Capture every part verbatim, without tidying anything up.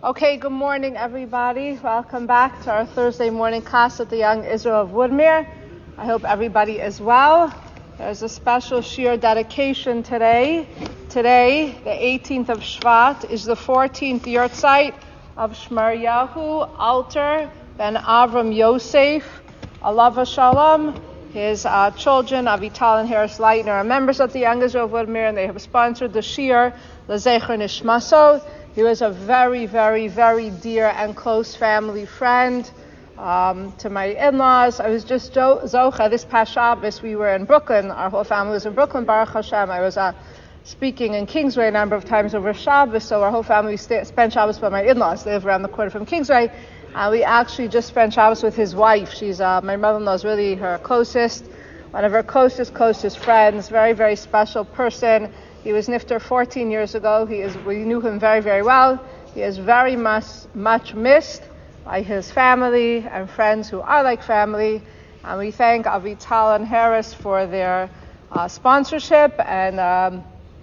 Okay, good morning, everybody. Welcome back to our Thursday morning class at the Young Israel of Woodmere. I hope everybody is well. There's a special shiur dedication today. Today, the eighteenth of Shvat, is the fourteenth yahrzeit of Shmaryahu Alter ben Avram Yosef, Alav Shalom. His uh, children, Avital and Harris Leitner, are members of the Young Israel of Woodmere, and they have sponsored the shiur, L'Zecher Nishmaso. He was a very, very, very dear and close family friend um, to my in-laws. I was just jo- Zocha, this past Shabbos, we were in Brooklyn. Our whole family was in Brooklyn, Baruch Hashem. I was uh, speaking in Kingsway a number of times over Shabbos, so our whole family st- spent Shabbos by my in-laws. They live around the corner from Kingsway. And we actually just spent Shabbos with his wife. She's, uh, my mother-in-law is really her closest, one of her closest, closest friends, very, very special person. He was nifter fourteen years ago. He is. We knew him very, very well. He is very much, much missed by his family and friends who are like family. And we thank Avital and Harris for their uh, sponsorship and um,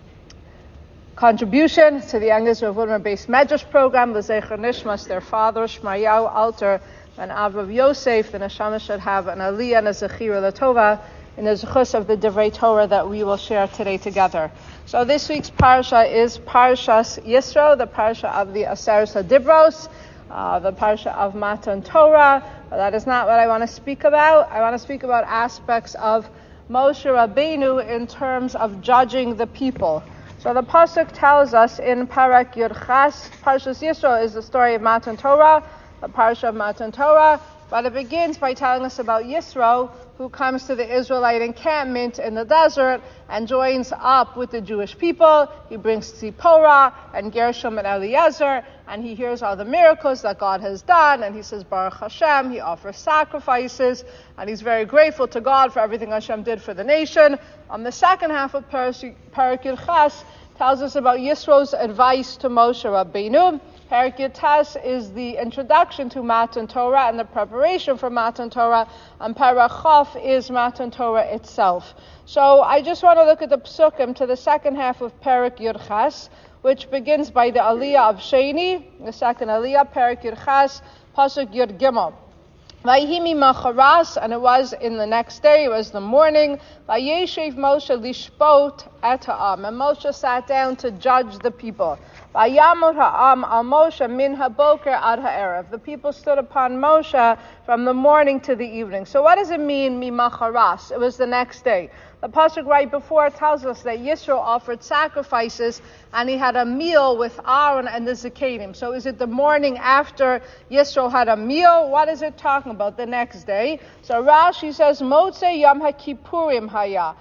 contribution to the Young Israel of Woodmere based Medrash program, L'Zecher Nishmas, their father, Shmaryahu Alter and Avram Yosef. The neshama should have an aliyah and a zechira l'tova in the zechus of the Divrei Torah that we will share today together. So this week's parsha is Parshas Yisro, the parsha of the Aseret HaDibros, uh, the parsha of Matan Torah. But that is not what I want to speak about. I want to speak about aspects of Moshe Rabbeinu in terms of judging the people. So the pasuk tells us in Parak Yud Ches, Parshas Yisro is the story of Matan Torah, the parsha of Matan Torah. But it begins by telling us about Yisro, who comes to the Israelite encampment in the desert and joins up with the Jewish people. He brings Tzipporah and Gershom and Eliezer, and he hears all the miracles that God has done, and he says, Baruch Hashem. He offers sacrifices, and he's very grateful to God for everything Hashem did for the nation. On the second half of Parak Yud Ches tells us about Yisro's advice to Moshe Rabbeinu. Parak Yud Tes is the introduction to Matan Torah and the preparation for Matan Torah, and Parak Chof is Matan Torah itself. So I just want to look at the psukim to the second half of Parak Yud Ches, which begins by the Aliyah of Sheni, the second Aliyah, Parak Yud Ches, Pasuk Yud Gimel. Vayhimi macharas, and it was in the next day, it was the morning. Vayeshev Moshe lishpot et ha'am, and Moshe sat down to judge the people. Vayamot ha'am al Moshe min haboker ad ha'erev. The people stood upon Moshe from the morning to the evening. So what does it mean, mi macharas? It was the next day. The pasuk right before tells us that Yisro offered sacrifices and he had a meal with Aaron and the Zekanim. So is it the morning after Yisro had a meal? What is it talking about? The next day. So Rashi says, Motzei Yom HaKippurim Haya.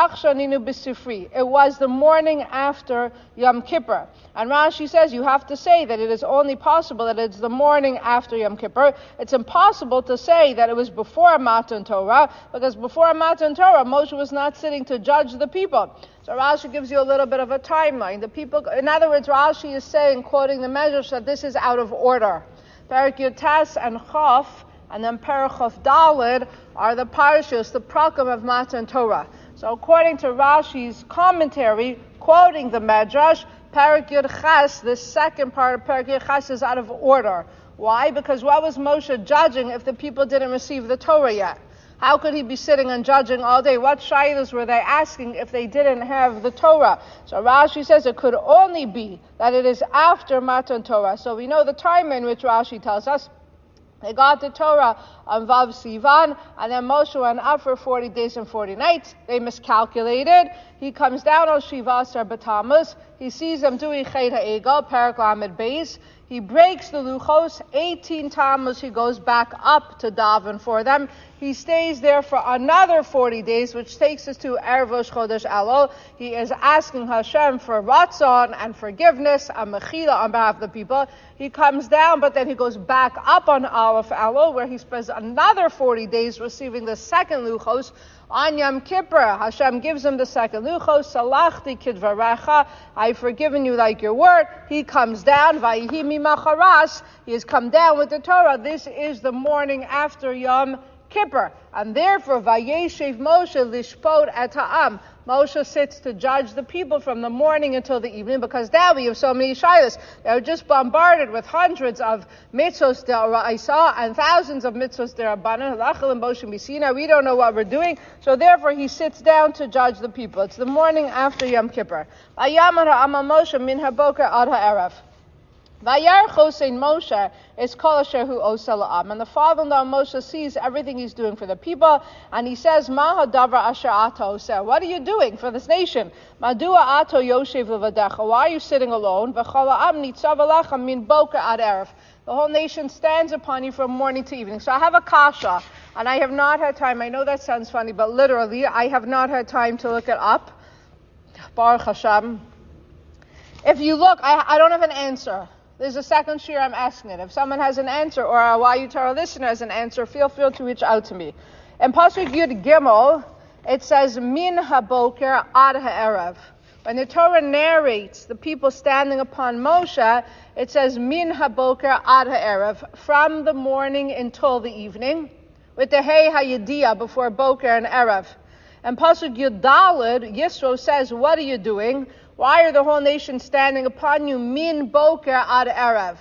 It was the morning after Yom Kippur. And Rashi says you have to say that it is only possible that it's the morning after Yom Kippur. It's impossible to say that it was before Matan Torah, because before Matan Torah, Moshe was not sitting to judge the people. So Rashi gives you a little bit of a timeline. The people, in other words, Rashi is saying, quoting the Medrash, that this is out of order. Parak Yud Tes and Chof, and then Parak Chof Daled are the parashos, the prakim of Matan Torah. So according to Rashi's commentary, quoting the Medrash, Parak Yud Ches, the second part of Parak Yud Ches, is out of order. Why? Because what was Moshe judging if the people didn't receive the Torah yet? How could he be sitting and judging all day? What shaylas were they asking if they didn't have the Torah? So Rashi says it could only be that it is after Matan Torah. So we know the time in which Rashi tells us. They got the Torah on Vav Sivan, and then Moshe went up for forty days and forty nights. They miscalculated. He comes down on Shiva Asar B'Tammuz. He sees them doing Chet HaEgel, Parak Lamed Beis. He breaks the Luchos. eighteen Tammuz, he goes back up to daven for them. He stays there for another forty days, which takes us to Erev Rosh Chodesh Elul. He is asking Hashem for ratzon and forgiveness and mechila on behalf of the people. He comes down, but then he goes back up on Aleph Elul, where he spends another forty days receiving the second Luchos. On Yom Kippur, Hashem gives him the second Luchos, Salachti kidvarecha, I've forgiven you like your word. He comes down, Vayihi mi macharas, he has come down with the Torah. This is the morning after Yom Kippur. And therefore, Vayeshev Moshe lishpot et ha'am. Moshe sits to judge the people from the morning until the evening, because now we have so many shilas. They're just bombarded with hundreds of mitzvos d'oraisa and thousands of mitzvos d'rabbanan. Lachel and Moshe Misina. We don't know what we're doing, so therefore he sits down to judge the people. It's the morning after Yom Kippur. Vayamar ha'amal Moshe min haboker ad ha'erev. Vayar chosein Moshe is kol asher hu oseh la'am. And the father-in-law Moshe sees everything he's doing for the people, and he says, Ma hadavar asher ata oseh. What are you doing for this nation? Madua ato yoshev levadecha. Why are you sitting alone? V'chol ha'am nitzav alecha min boker ad erev. The whole nation stands upon you from morning to evening. So I have a kasha, and I have not had time. I know that sounds funny, but literally, I have not had time to look it up. Baruch Hashem. If you look, I, I don't have an answer. There's a second shir I'm asking it. If someone has an answer, or a Y U Torah listener has an answer, feel free to reach out to me. In Pasuk Yud Gimel, it says, Min haboker ad ha'erev. When the Torah narrates the people standing upon Moshe, it says, Min haboker ad ha'erev, from the morning until the evening, with the hey hayediyah before boker and erev. And Pasuk Yud Daled, Yisro says, what are you doing? Why are the whole nation standing upon you? Min boker ad erev.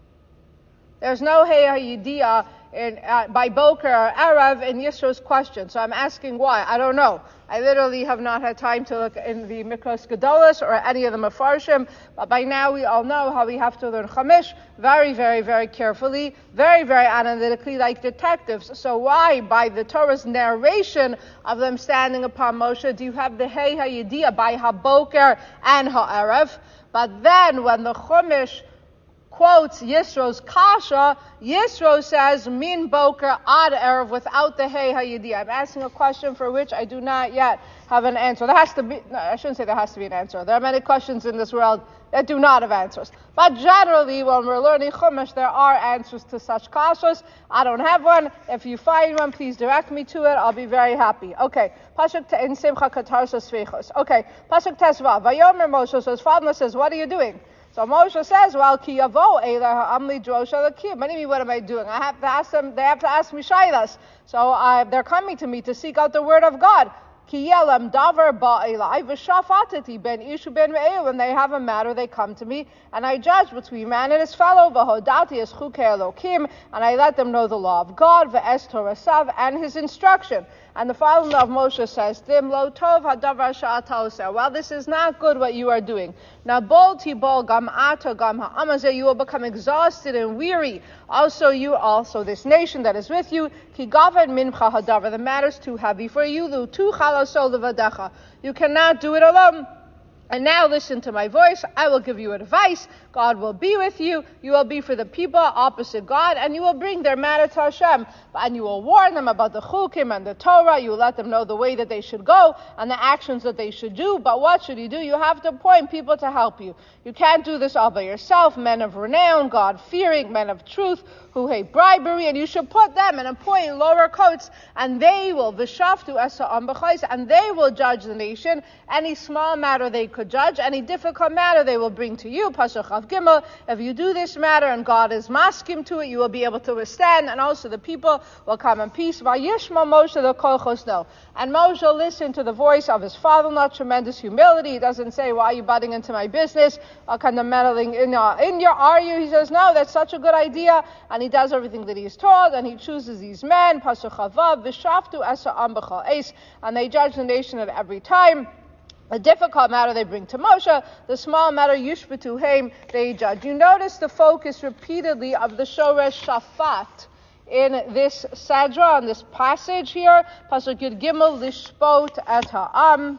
There's no hey hayediyah in uh, by boker or erev in Yisro's question. So I'm asking why. I don't know. I literally have not had time to look in the Mikros Gedolos or any of the Mefarshim, but by now we all know how we have to learn Chumash very, very, very carefully, very, very analytically, like detectives. So why, by the Torah's narration of them standing upon Moshe, do you have the Hey HaYediyah by HaBoker and HaErev? But then when the Chumash quotes Yisro's kasha, Yisro says, Min boker ad erev, without the hey hayediyah. I'm asking a question for which I do not yet have an answer. There has to be, no, I shouldn't say there has to be an answer. There are many questions in this world that do not have answers. But generally, when we're learning Chumash, there are answers to such kashas. I don't have one. If you find one, please direct me to it. I'll be very happy. Okay. Pasuk in Simcha Katarsa Sveichos. Okay. Pasuk Tesva. Vayomer Moshe, so his father says, what are you doing? So Moshe says, well, ki yavo eilah ha'amli drosha l'kiyum. What do you mean, what am I doing? I have to ask them, they have to ask me shaylas. So uh, they're coming to me to seek out the word of God. Ki yelam davar ba'elai v'shafatati ben ishu ben re'eu. When they have a matter, they come to me, and I judge between man and his fellow. V'hodati es chukei Elokim, and I let them know the law of God, v'es torasav, and his instruction. And the father-in-law of Moshe says, Dim lo tov hadavar sha'ata oseh. Well, this is not good what you are doing. Now, bol tibol gam ata gam ha'amazeh, you will become exhausted and weary. Also, you also, this nation that is with you, ki gavad mincha hadavar, the matter is too heavy for you. Lu tu chalaso levadecha. You cannot do it alone. And now listen to my voice. I will give you advice. God will be with you. You will be for the people opposite God, and you will bring their matter to Hashem. And you will warn them about the chukim and the Torah. You will let them know the way that they should go and the actions that they should do. But what should you do? You have to appoint people to help you. You can't do this all by yourself. Men of renown, God-fearing, men of truth, who hate bribery, and you should put them and appoint lower coats, and they will v'shaftu esa'am b'chais, and they will judge the nation. Any small matter they could judge, any difficult matter they will bring to you. Pasuk Chav Gimel. If you do this matter and God is maskim to it, you will be able to withstand, and also the people will come in peace. Vayishma Moshe l'kol chosno. And Moshe listened to the voice of his father-in-law, tremendous humility. He doesn't say, why are you butting into my business? What kind of meddling in your, in your are you? He says, no, that's such a good idea. And he does everything that he is told, and he chooses these men, Pasuk Chavav, v'shaftu esa'am b'chol eis, and they judge the nation at every time. A difficult matter they bring to Moshe, the small matter yushbatu heim, they judge. You notice the focus repeatedly of the shoresh shafat in this sadra, in this passage here. Pasuk Yud Gimel, lishpot et ha'am.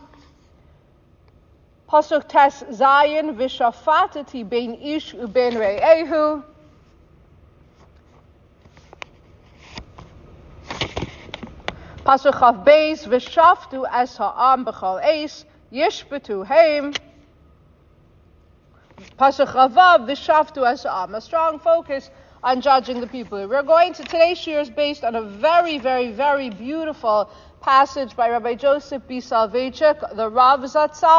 Pasuk Tes Zayin, v'shafatati bein ish uben re'ehu. Pasuk Chav Beis, v'shaftu es ha'am b'chol eis, yishbatu heim. Pasuk Chavav, v'shaftu es ha'am. A strong focus on judging the people. We're going to, today's shir is based on a very, very, very beautiful passage by Rabbi Joseph B. Soloveitchik, the Rav Zatzal,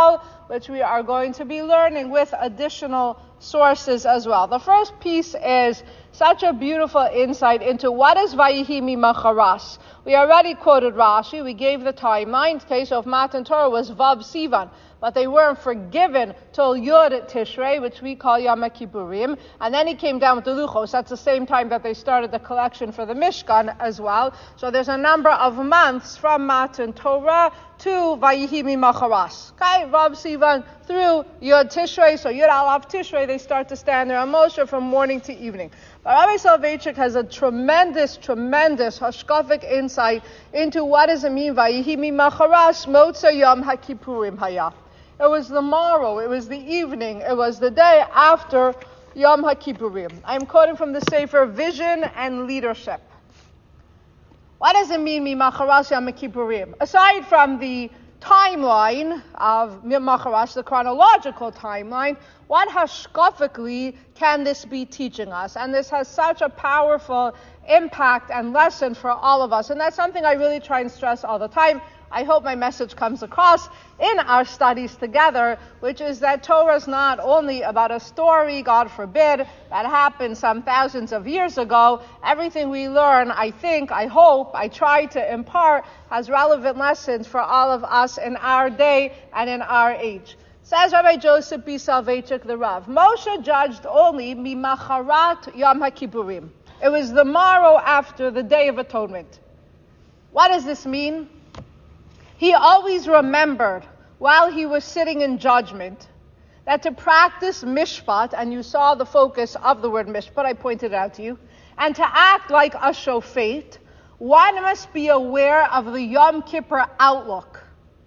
which we are going to be learning with additional sources as well. The first piece is such a beautiful insight into what is Vayihi Mimacharas. We already quoted Rashi. We gave the timeline. The case of Matan Torah was Vav Sivan, but they weren't forgiven till Yud Tishrei, which we call Yom Kippurim. And then he came down with the Luchos. That's the same time that they started the collection for the Mishkan as well. So there's a number of months from Matan Torah to Vayihi Mimacharas. Okay, Vav Sivan through Yud Tishrei. So Yud Alav Tishrei, they start to stand there on Moshe from morning to evening. But Rabbi Soloveitchik has a tremendous, tremendous hashkafic insight into what does it mean, Vayihi Mimacharas Motza Yom HaKippurim Haya. It was the morrow, it was the evening, it was the day after Yom HaKippurim. I'm quoting from the Sefer Vision and Leadership. What does it mean, Mimacharas Yom HaKippurim? Aside from the timeline of Mimacharas, the chronological timeline, what hashkafically can this be teaching us? And this has such a powerful impact and lesson for all of us. And that's something I really try and stress all the time. I hope my message comes across in our studies together, which is that Torah is not only about a story, God forbid, that happened some thousands of years ago. Everything we learn, I think, I hope, I try to impart, has relevant lessons for all of us in our day and in our age. Says Rabbi Joseph B. Soloveitchik, the Rav, Moshe judged only Mimacharat Yom HaKippurim. It was the morrow after the Day of Atonement. What does this mean? He always remembered, while he was sitting in judgment, that to practice mishpat, and you saw the focus of the word mishpat, I pointed it out to you, and to act like a shofet, one must be aware of the Yom Kippur outlook.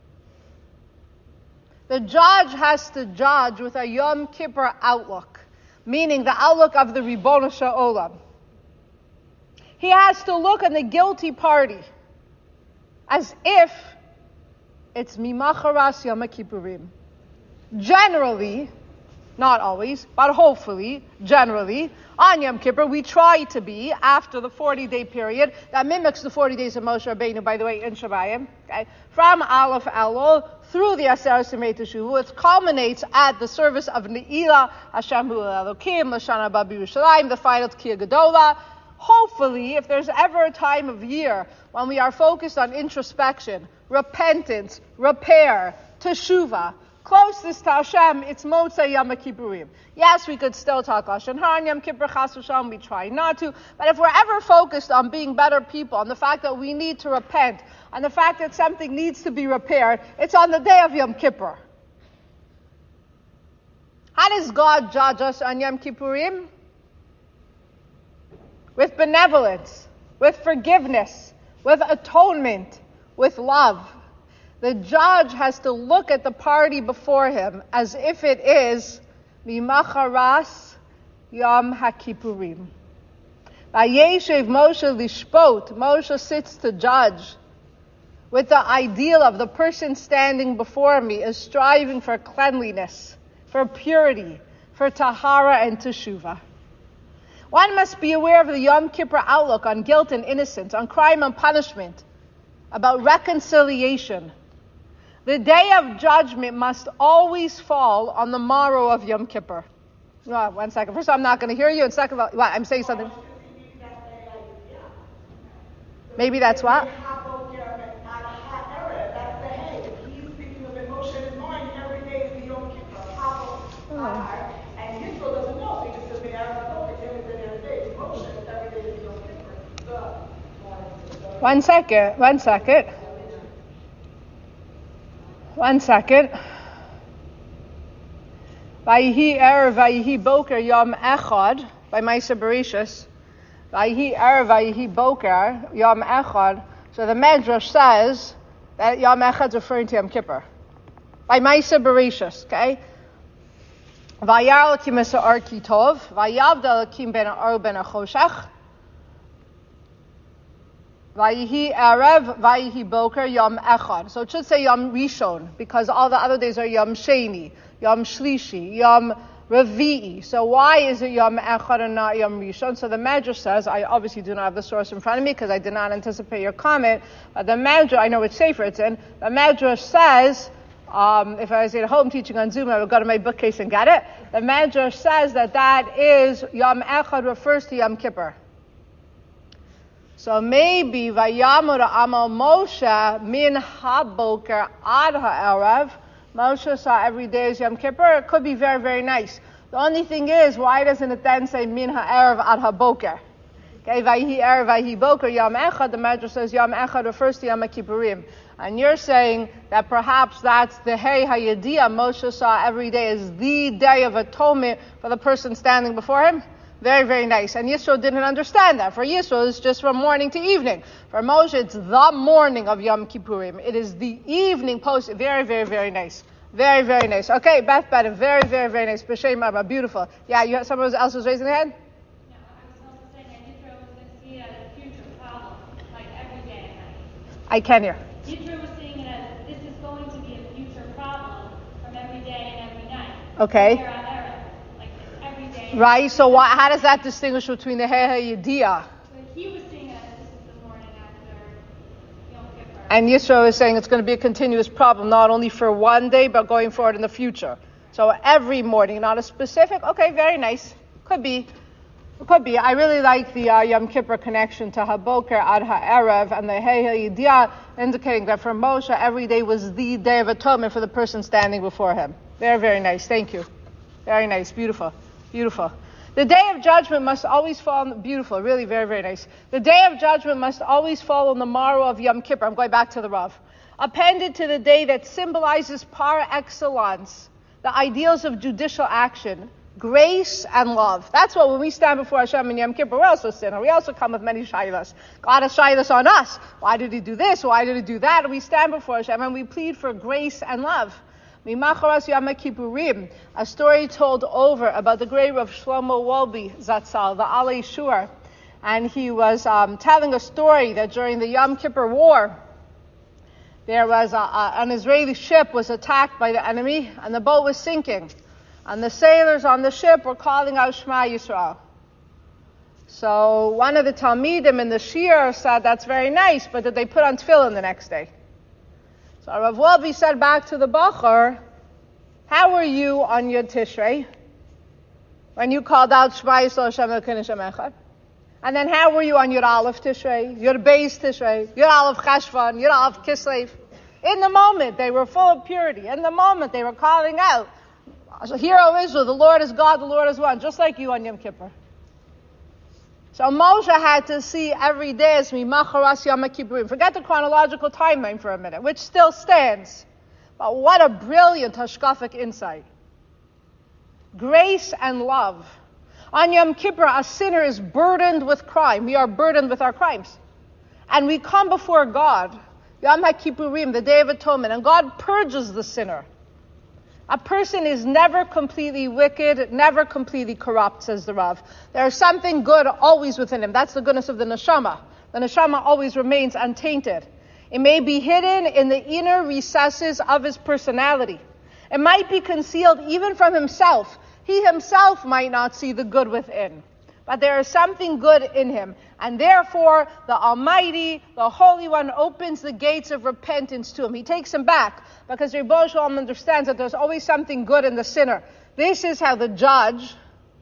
The judge has to judge with a Yom Kippur outlook, meaning the outlook of the Ribono Shel Olam. He has to look at the guilty party as if it's Mimacharas Yom Kippurim. Generally, not always, but hopefully, generally, on Yom Kippur, we try to be, after the forty-day period, that mimics the forty days of Moshe Rabbeinu, by the way, in Shabbayim, okay, from Aleph Elul through the Aseret Simei Teshuvah, it culminates at the service of Ne'ilah, Hashem Hu Elokim, Lashana Haba B'Yerushalayim, the final Tkiyah Gedola. Hopefully, if there's ever a time of year when we are focused on introspection, repentance, repair, teshuvah, closest to Hashem, it's Motzei Yom Kippurim. Yes, we could still talk Lashon Hara Yom Kippur, Chas v'Shalom, we try not to, but if we're ever focused on being better people, on the fact that we need to repent, on the fact that something needs to be repaired, it's on the day of Yom Kippur. How does God judge us on Yom Kippurim? With benevolence, with forgiveness, with atonement, with love. The judge has to look at the party before him as if it is Mimacharas Yom HaKippurim. Vayeshev Moshe lishpot. Moshe sits to judge with the ideal of the person standing before me is striving for cleanliness, for purity, for tahara and teshuvah. One must be aware of the Yom Kippur outlook on guilt and innocence, on crime and punishment, about reconciliation. The day of judgment must always fall on the morrow of Yom Kippur. Oh, one second. First of all, I'm not going to hear you. And second of all, what, I'm saying something. Maybe that's what? Oh. One second, one second. One second. Vayihi Erev, Vayihi Boker, Yom Echad, by Ma'aser Bereshis. Vayihi Erev, Vayihi Boker, Yom Echad. So the Medrash says that Yom Echad is referring to Yom Kippur. By Ma'aser Bereshis, okay? Vayar Elokim es ha'or ki tov, vayavda Elokim ben ha'or ben ha'choshech. Vayihi Erev, Vayihi Boker, Yom Echad. So it should say Yom Rishon, because all the other days are Yom Sheni, Yom Shlishi, Yom Revi'i. So why is it Yom Echad and not Yom Rishon? So the Medrash says, I obviously do not have the source in front of me because I did not anticipate your comment, but the Medrash, I know which sefer it's in, the Medrash says, Um, if I was at home teaching on Zoom, I would go to my bookcase and get it. The Medrash says that that is Yom Echad refers to Yom Kippur. So maybe Vayamur Amal Moshe min haboker ad ha'erev. Moshe saw every day as Yom Kippur. It could be very, very nice. The only thing is, why doesn't it then say min ha'erev ad haboker? Okay, Vayhi erev Vayhi boker Yom Echad. The Medrash says Yom Echad refers to Yom Kippurim. And you're saying that perhaps that's the Hey Hayediyah Moshe saw every day as the day of atonement for the person standing before him. Very, very nice. And Yisro didn't understand that. For Yisro, it's just from morning to evening. For Moshe, it's the morning of Yom Kippurim. It is the evening post. Very, very, very nice. Very, very nice. Okay, Beth Bennett, very, very, very nice. B'Shem Abba, beautiful. Yeah, you, someone else was raising their hand? No, I was also saying that Yisro was going to see it as a future problem, like every day and night. I can hear. Yisro was seeing it as this is going to be a future problem from every day and every night. Okay. Era on era, like every day. Right, so why, how does that distinguish between the Hey Hayediyah? But he was seeing it as this is the morning after Yom Kippur. And Yisro is saying it's going to be a continuous problem, not only for one day, but going forward in the future. So every morning, not a specific. Okay, very nice. Could be. Could be. I really like the uh, Yom Kippur connection to Haboker ad ha'erev and the Hey Hayediyah, indicating that for Moshe, every day was the day of atonement for the person standing before him. Very, very nice. Thank you. Very nice. Beautiful. Beautiful. The day of judgment must always fall on, beautiful, really very, very nice. The day of judgment must always fall on the morrow of Yom Kippur. I'm going back to the Rav. Appended to the day that symbolizes par excellence, the ideals of judicial action, grace and love. That's what when we stand before Hashem in Yom Kippur, we're also sinner. We also come with many shaylas. God has shaylas on us. Why did he do this? Why did he do that? And we stand before Hashem and we plead for grace and love. Mimacharas Yom Kippurim, a story told over about the grave of Shlomo Wolbe Zatzal, the Alei Shur. And he was um, telling a story that during the Yom Kippur War, there was a, a, an Israeli ship was attacked by the enemy, and the boat was sinking. And the sailors on the ship were calling out Shema Yisrael. So one of the Talmidim in the Shir said, that's very nice, but did they put on tefillin the next day? So Rav Wolbe said back to the Bachar, how were you on Yud Tishrei when you called out Shema Yisrael Hashem Elokeinu Hashem Echad? And then how were you on Yud Aleph Tishrei, Yud Beis Tishrei, Yud Aleph Cheshvan, Yud Aleph Kislev? In the moment, they were full of purity. In the moment, they were calling out, Hear, O Israel, the Lord is God, the Lord is one, just like you on Yom Kippur. So Moshe had to see every day as Mimacharas Yom Kippurim. Forget the chronological timeline for a minute, which still stands. But what a brilliant hashkafic insight. Grace and love. On Yom Kippur, a sinner is burdened with crime. We are burdened with our crimes. And we come before God, Yom Kippurim, the Day of Atonement, and God purges the sinner. A person is never completely wicked, never completely corrupt, says the Rav. There is something good always within him. That's the goodness of the neshama. The neshama always remains untainted. It may be hidden in the inner recesses of his personality. It might be concealed even from himself. He himself might not see the good within. But there is something good in him. And therefore, the Almighty, the Holy One, opens the gates of repentance to him. He takes him back because Rebbe Shalom understands that there's always something good in the sinner. This is how the judge,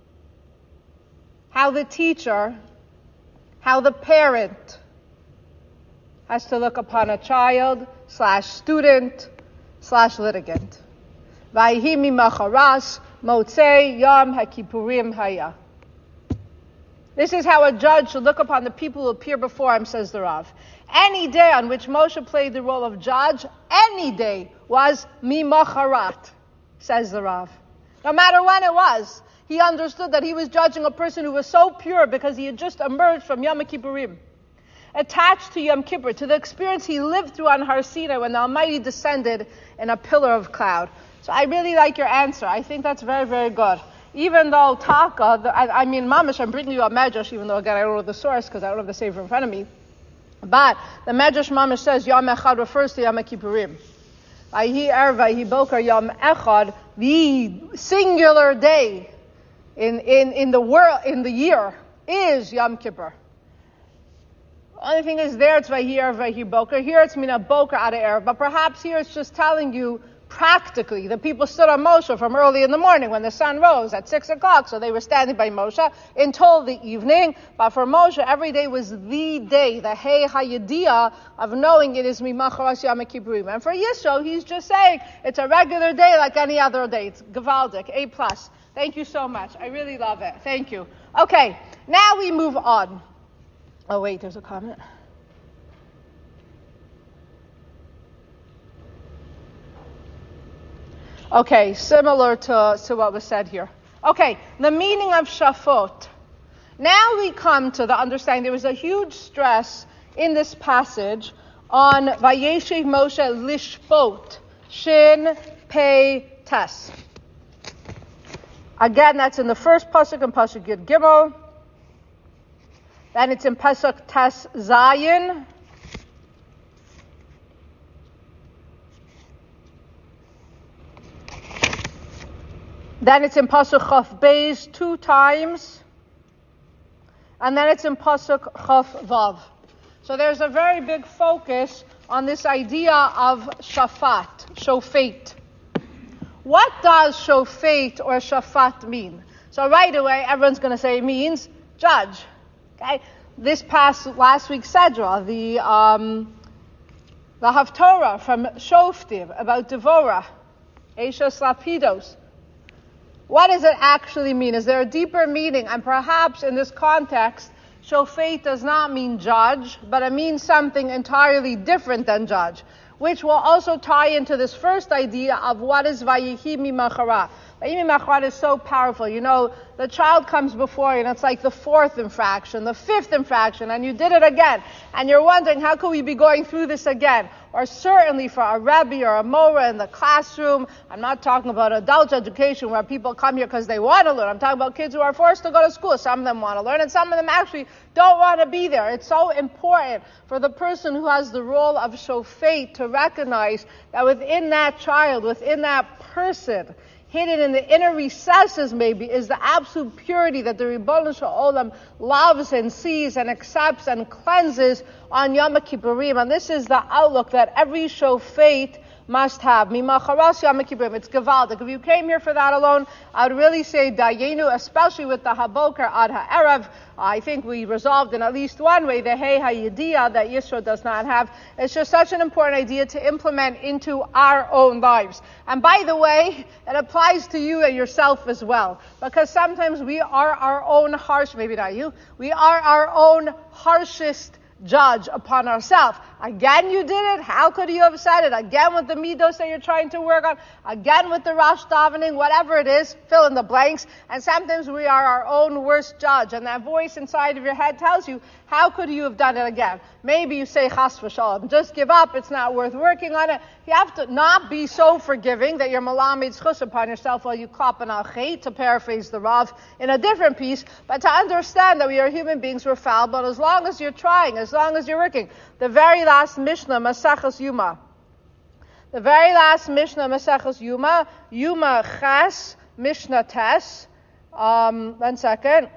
how the teacher, how the parent has to look upon a child slash student slash litigant. Vayhi mimacharas motzei yom hakippurim haya. This is how a judge should look upon the people who appear before him, says the Rav. Any day on which Moshe played the role of judge, any day was mimacharat, says the Rav. No matter when it was, he understood that he was judging a person who was so pure because he had just emerged from Yom Kippurim. Attached to Yom Kippur, to the experience he lived through on Har Sinai when the Almighty descended in a pillar of cloud. So I really like your answer. I think that's very, very good. Even though Taka, the, I, I mean Mamish, I'm bringing you a Medrash, even though again I don't know the source because I don't have the Sefer in front of me. But the Medrash Mamish says Yom Echad refers to Yom Kippurim. Vayhi Er Vayhi Boker Yom Echad, the singular day in, in, in the world, in the year, is Yom Kippur. Only thing is there it's Vayhi Er Vayhi Boker. Here it's Mina Boker Ada Er. But perhaps here it's just telling you Practically, the people stood on Moshe from early in the morning when the sun rose at six o'clock. So they were standing by Moshe until the evening. But for Moshe, every day was the day, the Hey Hayediyah of knowing it is Mimacharas Yom Kippurim. And for Yisro, he's just saying it's a regular day like any other day. It's Gavaldik, A plus. Thank you so much. I really love it. Thank you. Okay, now we move on. Oh wait, there's a comment. Okay, similar to, to what was said here. Okay, the meaning of Shafot. Now we come to the understanding there was a huge stress in this passage on Vayeshev Moshe Lishpot, Shin, Pei, Tes. Again, that's in the first pasuk in pasuk Yud Gimel. Then it's in pasuk Tes Zayin. Then it's in Pasuk Chaf Beis two times. And then it's in Pasuk Chaf Vav. So there's a very big focus on this idea of Shafat, Shofet. What does Shofet or Shafat mean? So right away, everyone's going to say it means judge. Okay? This past, last week's Sedra, the, um, the Haftorah from Shoftim about Devorah, Eishas Lapidos. What does it actually mean? Is there a deeper meaning? And perhaps in this context, Shofet does not mean judge, but it means something entirely different than judge, which will also tie into this first idea of what is Vayihi Mimachara. Vayihi Mimachara is so powerful. You know, the child comes before you, and it's like the fourth infraction, the fifth infraction, and you did it again. And you're wondering, how could we be going through this again? Or certainly for a Rebbe or a Mora in the classroom. I'm not talking about adult education where people come here because they want to learn. I'm talking about kids who are forced to go to school. Some of them want to learn, and some of them actually don't want to be there. It's so important for the person who has the role of Shofet to recognize that within that child, within that person, hidden in the inner recesses maybe, is the absolute purity that the Ribono Shel Olam loves and sees and accepts and cleanses on Yom Kippurim. And this is the outlook that every Shofet must have. Mimacharas Yom Kippurim. It's Gavaldik. If you came here for that alone, I would really say Dayenu, especially with the Haboker Ad HaErev. I think we resolved in at least one way the Hey HaYediyah that Yisro does not have. It's just such an important idea to implement into our own lives. And by the way, it applies to you and yourself as well. Because sometimes we are our own harsh, maybe not you, we are our own harshest judge upon ourselves. Again, you did it. How could you have said it? Again, with the midos that you're trying to work on. Again, with the Rosh davening, whatever it is, fill in the blanks. And sometimes we are our own worst judge. And that voice inside of your head tells you, how could you have done it again? Maybe you say, chas v'shalom, just give up. It's not worth working on it. You have to not be so forgiving that you're malamed chus upon yourself while you klapen al chet, to paraphrase the Rav in a different piece, but to understand that we are human beings, we're fallible. As long as you're trying, as long as you're working. The very last Mishnah, Maseches Yuma. The very last Mishnah, Maseches Yuma, Yuma Ches, Mishnah Tes. Um, one second.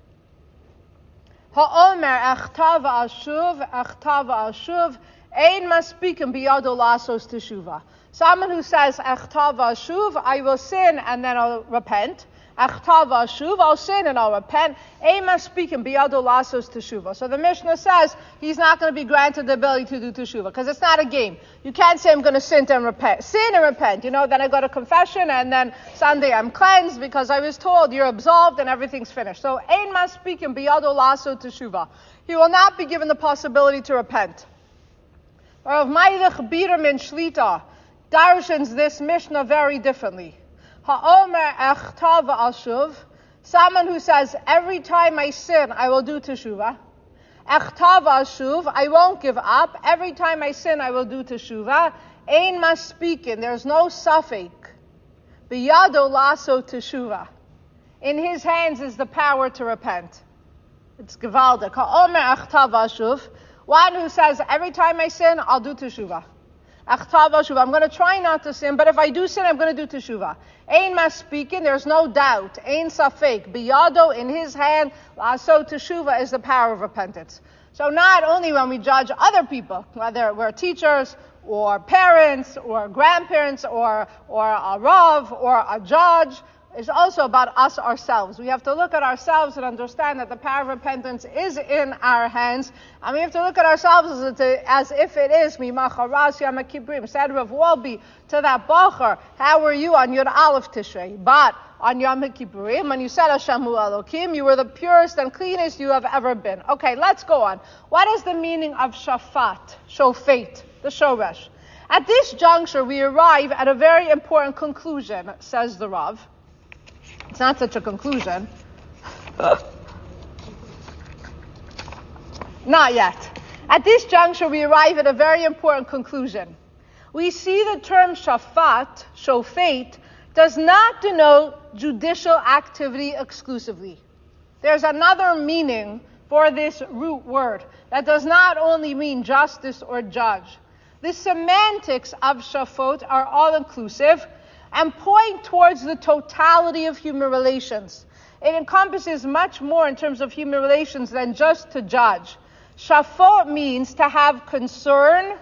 Ha'omer echtav ashuv, echtav ashuv, ein maspikim biyado lasos teshuva. Someone who says, echtav ashuv, I will sin and then I'll repent. Echtav ashuv, I'll sin and I'll repent. Ein maspikim biyado lasos teshuva. So the Mishnah says he's not going to be granted the ability to do teshuva because it's not a game. You can't say I'm going to sin and repent. Sin and repent. You know, then I go to confession and then Sunday I'm cleansed because I was told you're absolved and everything's finished. So ein maspikim biyado laso teshuva. He will not be given the possibility to repent. Rav Meidich Biderman Shlita darshans this Mishnah very differently. Ha'omer echtav ashuv. Someone who says, every time I sin, I will do teshuva. Echtav ashuv, I won't give up. Every time I sin, I will do teshuva. Ein maspikin, there's no suffik. Biyado laso teshuva. In his hands is the power to repent. It's gevaldik. Ha'omer echtav ashuv. One who says, every time I sin, I'll do teshuva. Echtav ashuv, I'm going to try not to sin, but if I do sin, I'm going to do teshuva. Ein maspikin, there's no doubt. Ein safek, biyado, in his hand, laso teshuva is the power of repentance. So not only when we judge other people, whether we're teachers or parents or grandparents or, or a rav or a judge, it's also about us ourselves. We have to look at ourselves and understand that the power of repentance is in our hands. And we have to look at ourselves as, it, as if it is Mimacharas Yom Kippurim. Said Rav Wolbe to that Bacher, how were you on Yud Aleph Tishrei? But on Yom Kippurim, when you said Hashem Hu Elokim, you were the purest and cleanest you have ever been. Okay, let's go on. What is the meaning of Shafat, Shofet, the Shoresh? At this juncture, we arrive at a very important conclusion, says the Rav. It's not such a conclusion. Not yet. At this juncture, we arrive at a very important conclusion. We see the term shafat, shofet, does not denote judicial activity exclusively. There's another meaning for this root word that does not only mean justice or judge. The semantics of shafot are all inclusive and point towards the totality of human relations. It encompasses much more in terms of human relations than just to judge. Shafot means to have concern,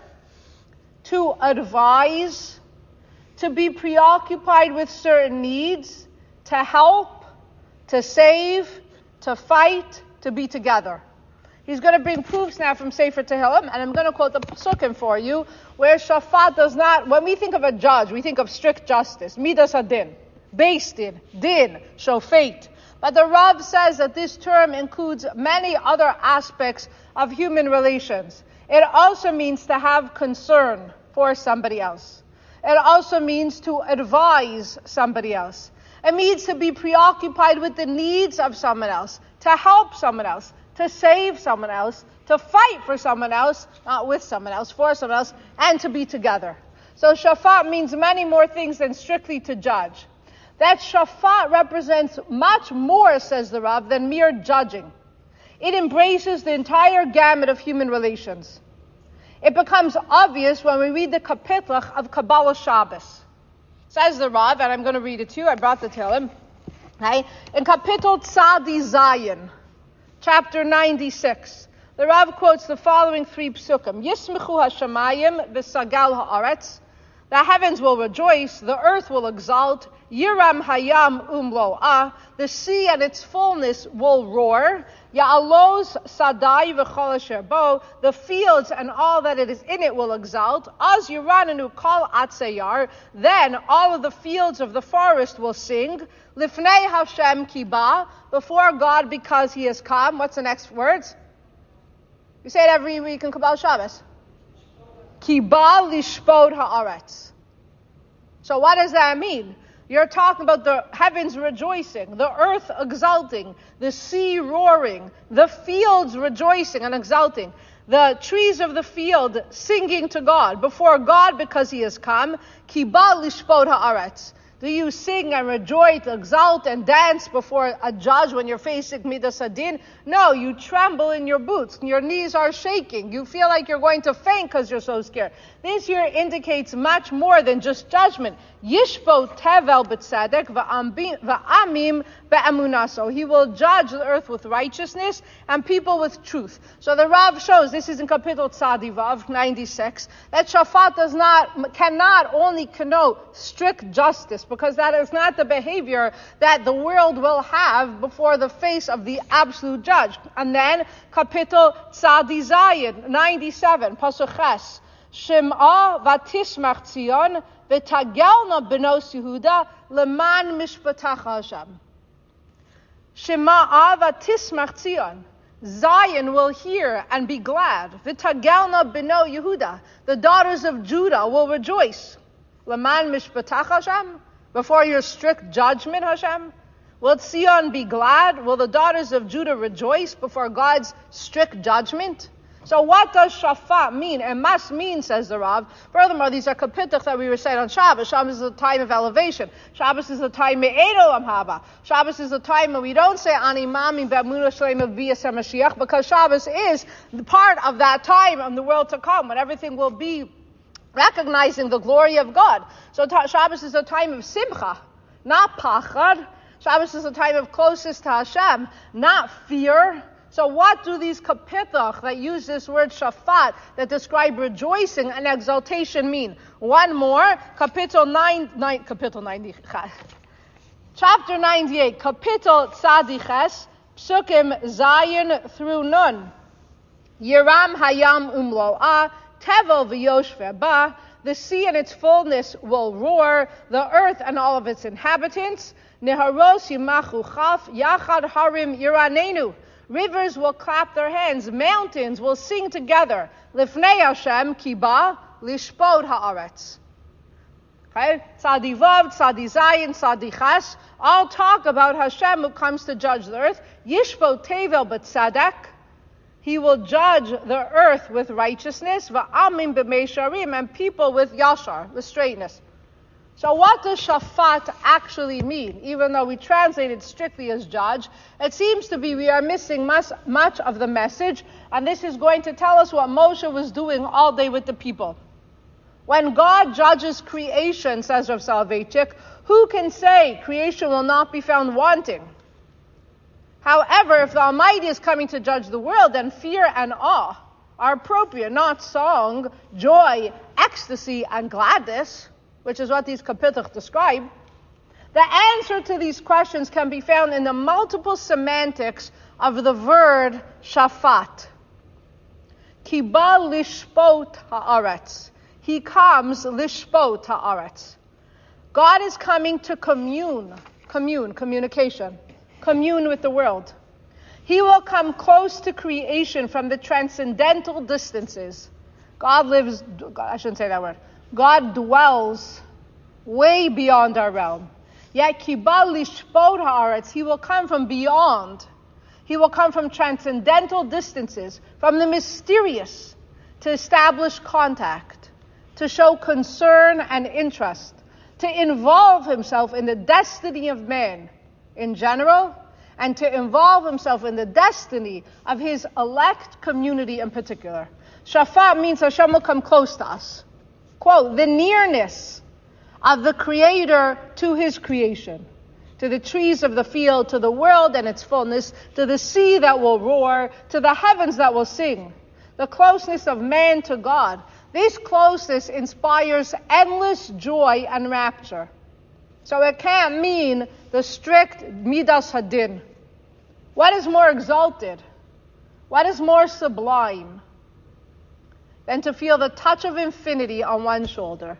to advise, to be preoccupied with certain needs, to help, to save, to fight, to be together. He's going to bring proofs now from Sefer Tehillim, and I'm going to quote the Psukim for you, where Shafat does not, when we think of a judge, we think of strict justice, Midas Hadin, Beis Din, Din, Shofet. But the Rav says that this term includes many other aspects of human relations. It also means to have concern for somebody else. It also means to advise somebody else. It means to be preoccupied with the needs of someone else, to help someone else, to save someone else, to fight for someone else, not with someone else, for someone else, and to be together. So shafat means many more things than strictly to judge. That shafat represents much more, says the Rav, than mere judging. It embraces the entire gamut of human relations. It becomes obvious when we read the Kapitlach of Kabbalah Shabbos. Says the Rav, and I'm going to read it to you, I brought the Tehillim. Okay? In Kapitel Tzadi Zayin, chapter ninety-six, the Rav quotes the following three psukim. Yismechu hashamayim v'sagal haaretz. The heavens will rejoice, the earth will exult, Yiram hayam umlo'ah, the sea and its fullness will roar, Ya'aloz sadai v'chol asher bo, the fields and all that it is in it will exult, Az yiranenu kol atzayar, then all of the fields of the forest will sing, Lifnei Hashem kiba, before God because He has come. What's the next words? You say it every week in Kabbalah Shabbos. Kiba lishpot haaretz. So what does that mean? You're talking about the heavens rejoicing, the earth exulting, the sea roaring, the fields rejoicing and exulting, the trees of the field singing to God, before God because He has come. Kiba lishpot haaretz. Do you sing and rejoice, exult and dance before a judge when you're facing Midas Hadin? No, you tremble in your boots. Your knees are shaking. You feel like you're going to faint because you're so scared. This here indicates much more than just judgment. Yishbo tevel b'tzedek v'amim be'emunaso. He will judge the earth with righteousness and people with truth. So the Rav shows, this is in Kapitel Tzadi Vav ninety-six, that shafat does not, cannot only connote strict justice, because that is not the behavior that the world will have before the face of the absolute judge. And then, Kapitel Tzadi Zayin, ninety-seven, Pasuk Ches, Shem'a v'tismach Tzion, v'tagelna benos Yehuda, leman mishpatach Hashem. Shem'a v'tismach Tzion. Zion will hear and be glad. V'tagelna beno Yehuda. The daughters of Judah will rejoice. Leman mishpatach Hashem. Before your strict judgment, Hashem? Will Tzion be glad? Will the daughters of Judah rejoice before God's strict judgment? So what does shafat mean? It must mean, says the Rav. Furthermore, these are kapitach that we recite on Shabbos. Shabbos is a time of elevation. Shabbos is a time me'ed olam haba. Shabbos is a time when we don't say ani mami be'emunah shlema v'yas HaMashiach, because Shabbos is part of that time in the world to come when everything will be recognizing the glory of God. So Shabbos is a time of simcha, not pachad. Shabbos is a time of closest to Hashem, not fear. So what do these kapitach that use this word shafat, that describe rejoicing and exaltation, mean? One more, kapitel nine, nine kapitel ninety, chapter ninety-eight, kapitel tzadiches, psukim zayin through nun. Yiram hayam umlo'ah, tevel v'yoshveh ba, the sea and its fullness will roar, the earth and all of its inhabitants. Neharos yimachu chaf, yachad harim yiranenu. Rivers will clap their hands, mountains will sing together. Lifnei Hashem kiba lishpot haaretz. Okay, Tzadi Vav, Tzadi Zayin, Tzadi Ches, all talk about Hashem who comes to judge the earth. Yishpot tevel b'tzadek. He will judge the earth with righteousness, va'amim b'meisharim, and people with yashar, with straightness. So what does shafat actually mean? Even though we translate it strictly as judge, it seems to be we are missing much, much of the message, and this is going to tell us what Moshe was doing all day with the people. When God judges creation, says Rav Soloveitchik, who can say creation will not be found wanting? However, if the Almighty is coming to judge the world, then fear and awe are appropriate, not song, joy, ecstasy, and gladness, which is what these kapitach describe. The answer to these questions can be found in the multiple semantics of the word shafat. Kiba lishpot haaretz. He comes lishpot haaretz. God is coming to commune, commune, communication, commune with the world. He will come close to creation from the transcendental distances. God lives, I shouldn't say that word. God dwells way beyond our realm. Yet kibal lishpot haaretz, he will come from beyond. He will come from transcendental distances, from the mysterious, to establish contact, to show concern and interest, to involve himself in the destiny of man in general, and to involve himself in the destiny of his elect community in particular. Shafat means Hashem will come close to us. Quote, the nearness of the Creator to his creation, to the trees of the field, to the world and its fullness, to the sea that will roar, to the heavens that will sing. The closeness of man to God. This closeness inspires endless joy and rapture. So it can't mean the strict midas hadin. What is more exalted? What is more sublime than to feel the touch of infinity on one shoulder?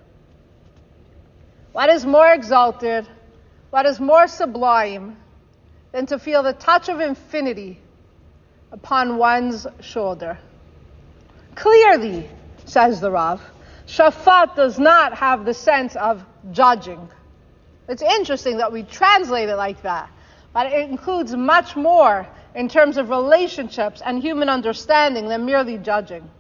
What is more exalted, what is more sublime than to feel the touch of infinity upon one's shoulder? Clearly, says the Rav, shafat does not have the sense of judging. It's interesting that we translate it like that, but it includes much more in terms of relationships and human understanding than merely judging.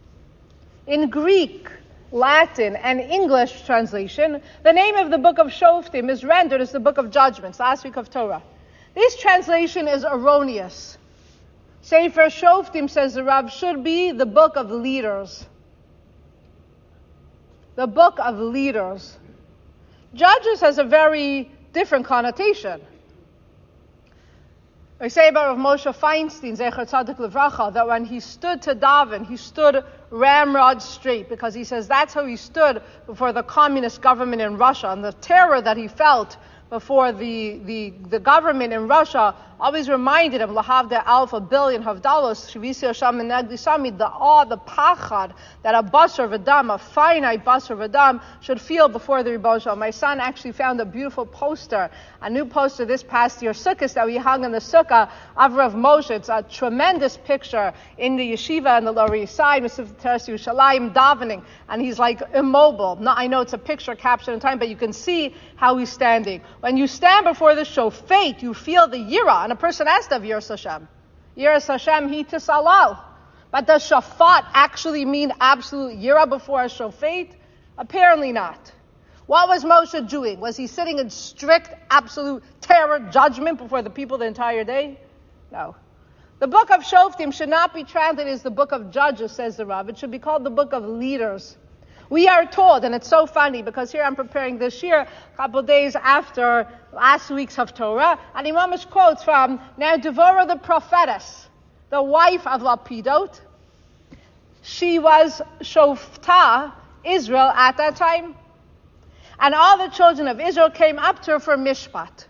In Greek, Latin, and English translation, the name of the book of Shoftim is rendered as the book of judgments, last week of Torah. This translation is erroneous. Sefer Shoftim, says the Rav, should be the book of leaders. The book of leaders. Judges has a very different connotation. I say about Rav Moshe Feinstein, Zecher Tzadik Livracha, that when he stood to daven, he stood ramrod straight, because he says that's how he stood before the communist government in Russia, and the terror that he felt before the, the, the government in Russia always reminded him, Lahavda Alpha Billion Havdalos, Shivisi Hashem and Nagli Samid, the awe, the pachad that a basar v'dam, a finite basar v'dam, should feel before the Rebbe Shalom. My son actually found a beautiful poster, a new poster this past year, Sukkot, that we hung in the Sukkah of Rav Moshe. It's a tremendous picture in the yeshiva on the Lower East Side, Mitzvah Teres Yerushalayim, davening, and he's like immobile. Now, I know it's a picture captured in time, but you can see how he's standing. When you stand before the shofet, you feel the yira, and a person has to have yiras Hashem. Yiras Hashem, he tisalal. But does shafat actually mean absolute yira before a shofet? Apparently not. What was Moshe doing? Was he sitting in strict, absolute terror, judgment before the people the entire day? No. The book of Shoftim should not be translated as the book of Judges, says the Rav. It should be called the book of leaders. We are told, and it's so funny, because here I'm preparing this year, a couple days after last week's Haftorah, and Imamish quotes from, now Devorah the prophetess, the wife of Lapidot. She was Shofta Israel at that time. And all the children of Israel came up to her for Mishpat.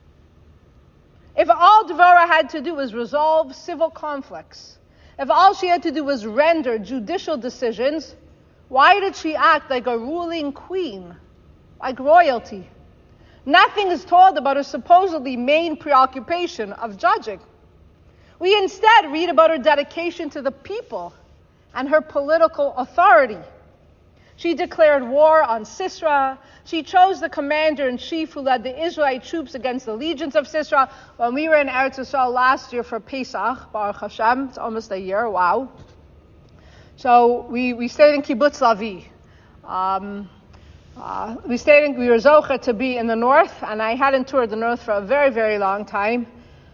If all Devorah had to do was resolve civil conflicts, if all she had to do was render judicial decisions, why did she act like a ruling queen, like royalty? Nothing is told about her supposedly main preoccupation of judging. We instead read about her dedication to the people and her political authority. She declared war on Sisera. She chose the commander-in-chief who led the Israelite troops against the legions of Sisera. When we were in Eretz Yisrael last year for Pesach, Baruch Hashem, it's almost a year, wow. So we, we stayed in Kibbutz Lavi. Um, uh, we stayed in, we were zocher to be in the north, and I hadn't toured the north for a very, very long time.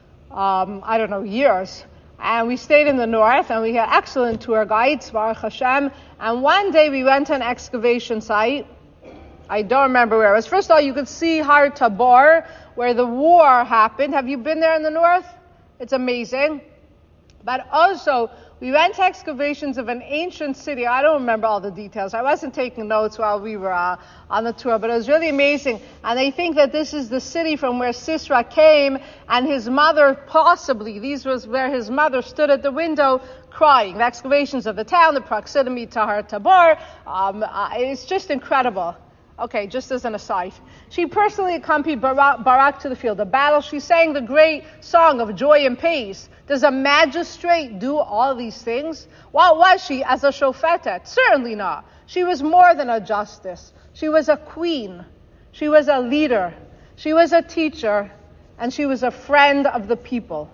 Um, I don't know, years. And we stayed in the north, and we had excellent tour guides, Baruch Hashem. And one day we went to an excavation site. I don't remember where it was. First of all, you could see Har Tabor, where the war happened. Have you been there in the north? It's amazing. But also, we went to excavations of an ancient city. I don't remember all the details. I wasn't taking notes while we were uh, on the tour, but it was really amazing. And they think that this is the city from where Sisera came, and his mother possibly, these was where his mother stood at the window crying. The excavations of the town, the proximity to Har Tabor, um, uh, it's just incredible. Okay, just as an aside. She personally accompanied Barak, Barak to the field of battle. She sang the great song of joy and peace. Does a magistrate do all these things? What was she as a shofetet? Certainly not. She was more than a justice. She was a queen. She was a leader. She was a teacher. And she was a friend of the people.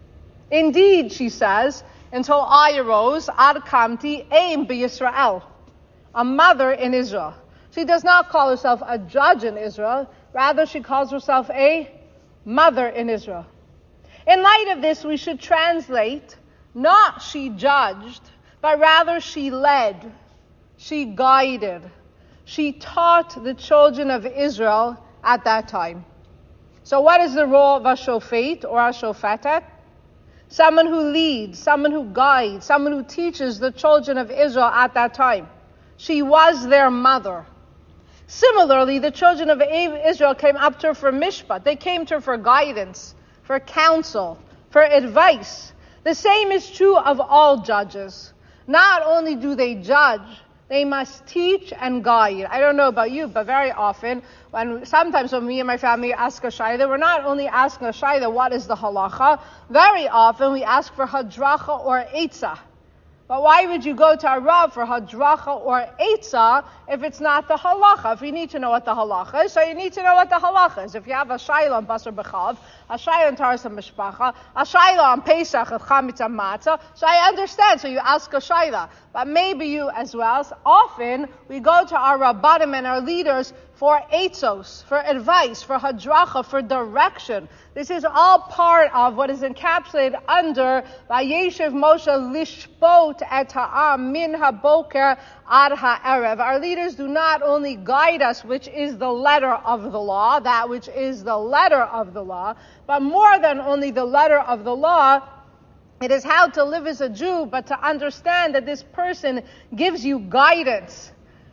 Indeed, she says, until I arose, ad kamti aim b'Yisrael, a mother in Israel. She does not call herself a judge in Israel. Rather, she calls herself a mother in Israel. In light of this, we should translate, not she judged, but rather she led, she guided, she taught the children of Israel at that time. So what is the role of a shofet or a shofetet? Someone who leads, someone who guides, someone who teaches the children of Israel at that time. She was their mother. Similarly, the children of Israel came up to her for mishpat. They came to her for guidance, for counsel, for advice. The same is true of all judges. Not only do they judge, they must teach and guide. I don't know about you, but very often, when sometimes when me and my family ask a shayla, we're not only asking a shayla, what is the halacha? Very often we ask for hadracha or eitzah. But why would you go to a Rav for hadracha or eitzah if it's not the halacha? If you need to know what the halacha is, so you need to know what the halacha is. If you have a shayla on Basar B'chav, a shayla on Taras HaMishpacha, a shayla on Pesach and Chametz and Matzah, so I understand, so you ask a shayla. But maybe you as well. Often we go to our rabbanim and our leaders for eitzos, for advice, for hadracha, for direction. This is all part of what is encapsulated under Vayeshev Moshe Lishpot et Ha'am min haboker ad ha'erev. Our leaders do not only guide us, which is the letter of the law, that which is the letter of the law, but more than only the letter of the law, it is how to live as a Jew, but to understand that this person gives you guidance.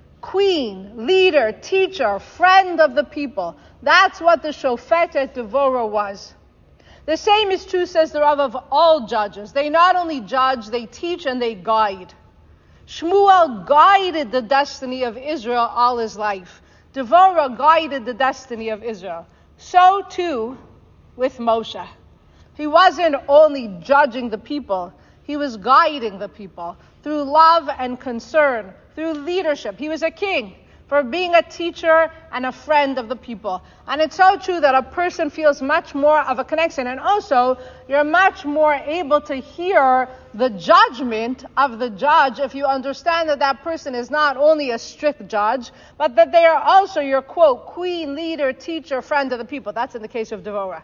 Queen, leader, teacher, friend of the people. That's what the Shofetet Devorah was. The same is true, says the Rav, of all judges. They not only judge, they teach and they guide. Shmuel guided the destiny of Israel all his life. Devorah guided the destiny of Israel. So too with Moshe. He wasn't only judging the people, he was guiding the people through love and concern, through leadership. He was a king for being a teacher and a friend of the people. And it's so true that a person feels much more of a connection. And also, you're much more able to hear the judgment of the judge if you understand that that person is not only a strict judge, but that they are also your, quote, queen, leader, teacher, friend of the people. That's in the case of Devorah.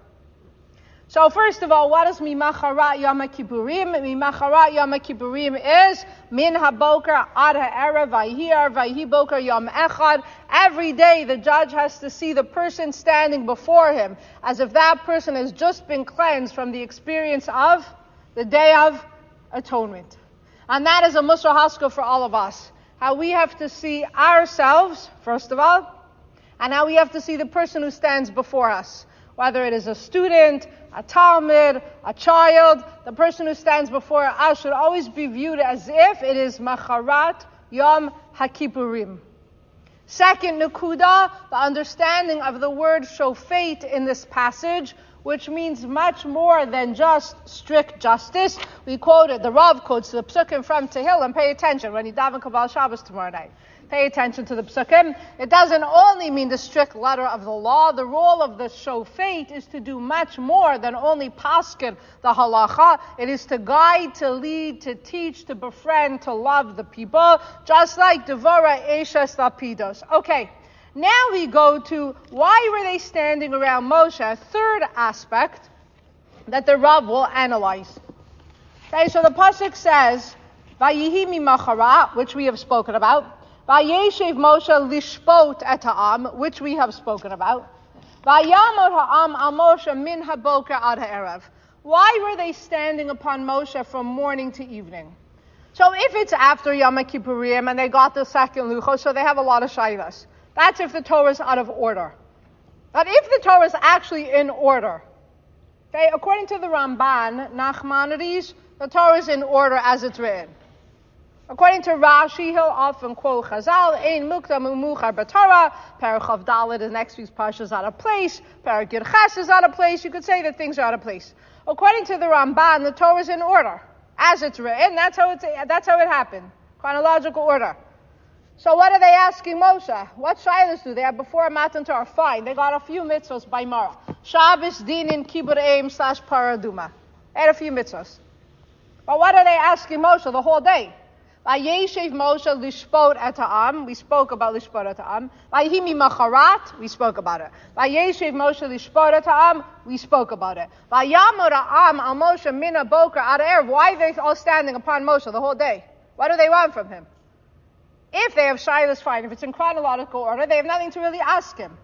So first of all, what is Mimacharat Yom Kippurim? Mimacharat Yom Kippurim is Min HaBoker Ad HaErev Vayhir Vayhi Boker Yom Echad. Every day the judge has to see the person standing before him as if that person has just been cleansed from the experience of the day of atonement. And that is a Musar Haskell for all of us. How we have to see ourselves, first of all, and how we have to see the person who stands before us. Whether it is a student, a Talmud, a child, the person who stands before us should always be viewed as if it is Macharat Yom HaKippurim. Second, Nukuda, the understanding of the word shofet in this passage, which means much more than just strict justice. We quoted, the Rav quotes the Psukim from Tehillim. Pay attention when you daven Kabbalah Shabbos tomorrow night. Pay attention to the Psukim. It doesn't only mean the strict letter of the law. The role of the shofet is to do much more than only paskin the halacha. It is to guide, to lead, to teach, to befriend, to love the people, just like Devora Eshes Lapidos. Okay, now we go to why were they standing around Moshe? A third aspect that the Rav will analyze. Okay, so the pasuk says, "Vayihi mimachara," which we have spoken about. Vayeshev Moshe lishpot et ha'am, which we have spoken about. Vayamor ha'am al Moshe min haboker ad ha'erev. Why were they standing upon Moshe from morning to evening? So if it's after Yom Kippurim and they got the second luchos, so they have a lot of shaylas. That's if the Torah is out of order. But if the Torah is actually in order, okay, according to the Ramban, Nachmanides, the Torah is in order as it's written. According to Rashi, he'll often quote Chazal, Ein mukdam umuchar b'Torah, Parachav Dalet, the next week's parsha is out of place, Paragid Ches is out of place. You could say that things are out of place. According to the Ramban, the Torah is in order, as it's written. That's how, it's, that's how it happened, chronological order. So what are they asking Moshe? What shilas do they have before Matan Torah? Fine, they got a few mitzvos by Mara. Shabbos, Dinin, Kibbur Eim, slash Paraduma. They had a few mitzvos. But what are they asking Moshe the whole day? Vayeshev Moshe lishpot et ha'am. We spoke about lishpot et ha'am. Vayihi mimacharat. We spoke about it. Vayeshev Moshe lishpot et ha'am. We spoke about it. Vayamor ha'am al Moshe min haboker ad ha'erev. Why are they all standing upon Moshe the whole day? What do they want from him? If they have shilas, fine. If it's in chronological order, they have nothing to really ask him.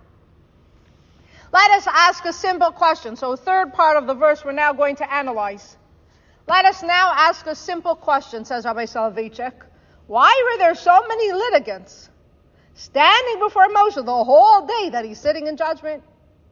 Let us ask a simple question. So, third part of the verse we're now going to analyze. Let us now ask a simple question, says Rabbi Soloveitchik. Why were there so many litigants standing before Moshe the whole day that he's sitting in judgment?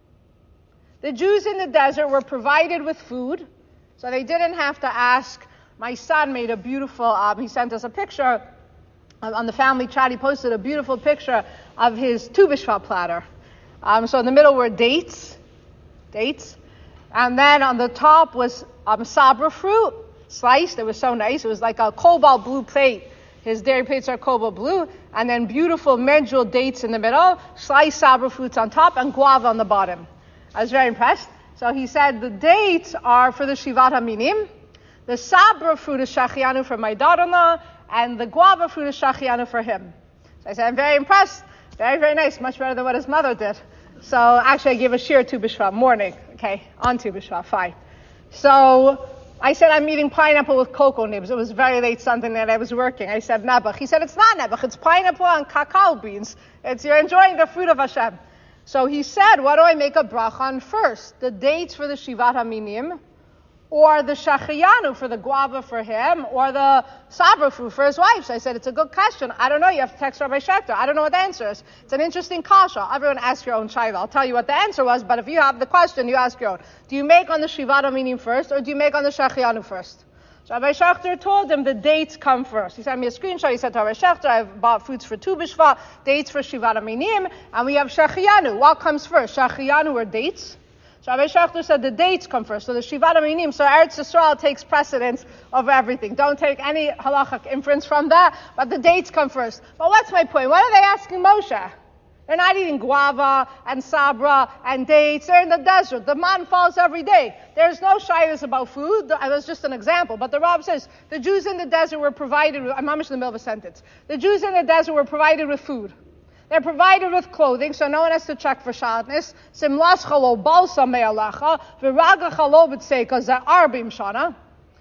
The Jews in the desert were provided with food, so they didn't have to ask. My son made a beautiful, um, he sent us a picture um, on the family chat. He posted a beautiful picture of his Tu B'Shvat platter. Um, so in the middle were dates, dates, and then on the top was um, sabra fruit, sliced. It was so nice. It was like a cobalt blue plate. His dairy plates are cobalt blue, and then beautiful medjool dates in the middle, sliced sabra fruits on top, and guava on the bottom. I was very impressed. So he said the dates are for the Shivat HaMinim, the sabra fruit is shachianu for my daughter-in-law, and the guava fruit is shachianu for him. So I said, I'm very impressed. Very, very nice. Much better than what his mother did. So actually I gave a shir Tu B'Shvat morning. Okay, on Tu B'Shvat, fine. So I said, I'm eating pineapple with cocoa nibs. It was very late Sunday night. I was working. I said, nebuch. He said, it's not nebuch. It's pineapple and cacao beans. It's, you're enjoying the fruit of Hashem. So he said, what do I make a bracha on first? The dates for the Shivat HaMinim, or the shachiyanu for the guava for him, or the sabra fruit for his wife? So I said, it's a good question. I don't know. You have to text Rabbi Schechter. I don't know what the answer is. It's an interesting kasha. Everyone ask your own shayla. I'll tell you what the answer was, but if you have the question, you ask your own. Do you make on the Shivat HaMinim first, or do you make on the shachiyanu first? So Rabbi Schechter told him the dates come first. He sent me a screenshot. He said to Rabbi Schechter, I've bought fruits for Tu B'Shvat, dates for Shivat HaMinim, and we have shachiyanu. What comes first? Shachiyanu or dates? So Rabbi Schechter said the dates come first. So the Shivat HaMinim, so Eretz Yisrael takes precedence over everything. Don't take any halachic inference from that, but the dates come first. But what's my point? What are they asking Moshe? They're not eating guava and sabra and dates. They're in the desert. The man falls every day. There's no shaylas about food. That was just an example. But the Rav says the Jews in the desert were provided with, I'm in the middle of a sentence. The Jews in the desert were provided with food. They're provided with clothing, so no one has to check for shadness. Simlas chalo balsa me'alacha, v'raga chalo b'tseika za'arbim shana.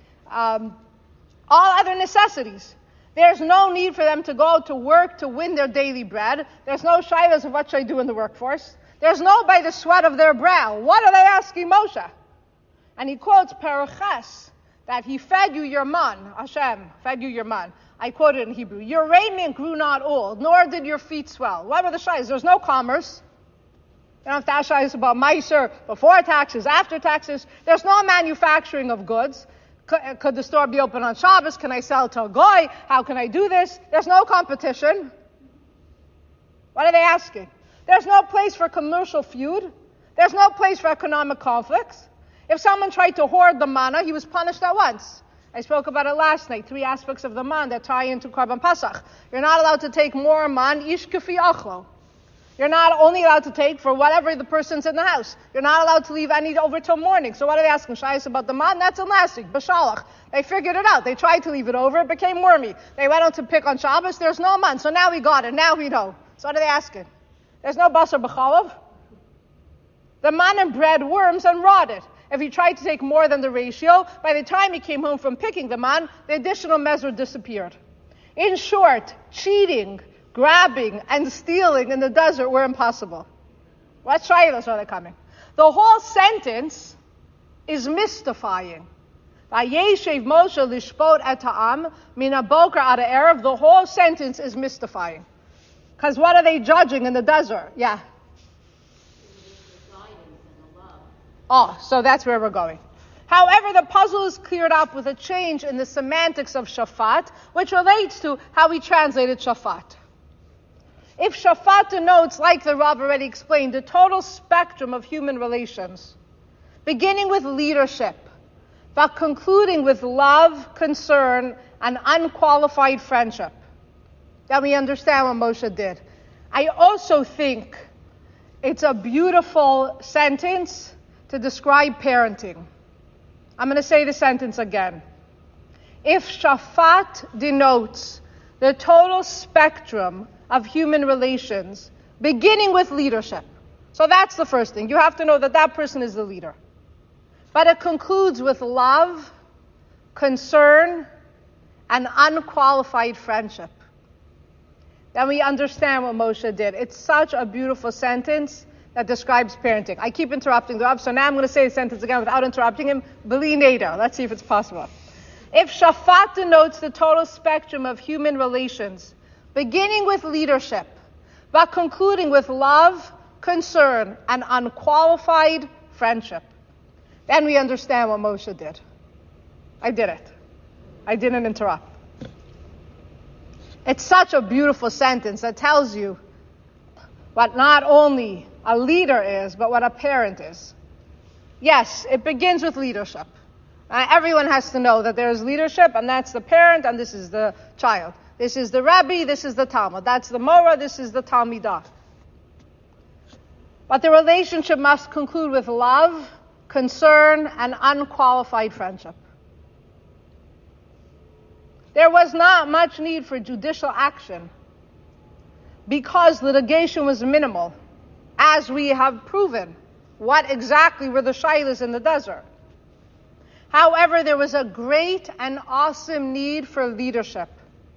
All other necessities. There's no need for them to go to work to win their daily bread. There's no shaylas of what should I do in the workforce. There's no by the sweat of their brow. What are they asking Moshe? And he quotes Paraches, that he fed you your man, Hashem fed you your man. I quote it in Hebrew. Your raiment grew not old, nor did your feet swell. What were the shaylas? There's no commerce. You don't have to ask shaylas about meiser, before taxes, after taxes. There's no manufacturing of goods. Could, could the store be open on Shabbos? Can I sell to a goy? How can I do this? There's no competition. What are they asking? There's no place for commercial feud. There's no place for economic conflicts. If someone tried to hoard the manna, he was punished at once. I spoke about it last night, three aspects of the man that tie into Karban Pasach. You're not allowed to take more man, ish kefi achlo. You're not only allowed to take for whatever the person's in the house. You're not allowed to leave any over till morning. So what are they asking? Shayas about the man? That's elastic, b'shalach. They figured it out. They tried to leave it over. It became wormy. They went on to pick on Shabbos. There's no man. So now we got it. Now we know. So what are they asking? There's no basar b'chalav. The man and bread worms and rotted. If he tried to take more than the ratio, by the time he came home from picking the man, the additional measure disappeared. In short, cheating, grabbing, and stealing in the desert were impossible. What shaylas are they coming? The whole sentence is mystifying. Vayeshev Moshe lishpot et ha'am min haboker ad ha'erev. The whole sentence is mystifying. Because what are they judging in the desert? Yeah. Oh, so that's where we're going. However, the puzzle is cleared up with a change in the semantics of shafat, which relates to how we translated shafat. If shafat denotes, like the Rav already explained, the total spectrum of human relations, beginning with leadership, but concluding with love, concern, and unqualified friendship, then we understand what Moshe did. I also think it's a beautiful sentence to describe parenting. I'm going to say the sentence again. If shafat denotes the total spectrum of human relations, beginning with leadership. So that's the first thing. You have to know that that person is the leader. But it concludes with love, concern, and unqualified friendship. Then we understand what Moshe did. It's such a beautiful sentence that describes parenting. I keep interrupting the Rav, so now I'm going to say the sentence again without interrupting him. B'li neder. Let's see if it's possible. If shafat denotes the total spectrum of human relations, beginning with leadership, but concluding with love, concern, and unqualified friendship, then we understand what Moshe did. I did it. I didn't interrupt. It's such a beautiful sentence that tells you what not only a leader is, but what a parent is. Yes, it begins with leadership. Uh, everyone has to know that there is leadership, and that's the parent, and this is the child. This is the Rabbi, this is the Talmud. That's the Mora, this is the Talmidah. But the relationship must conclude with love, concern, and unqualified friendship. There was not much need for judicial action because litigation was minimal, as we have proven what exactly were the shaylas in the desert. However, there was a great and awesome need for leadership.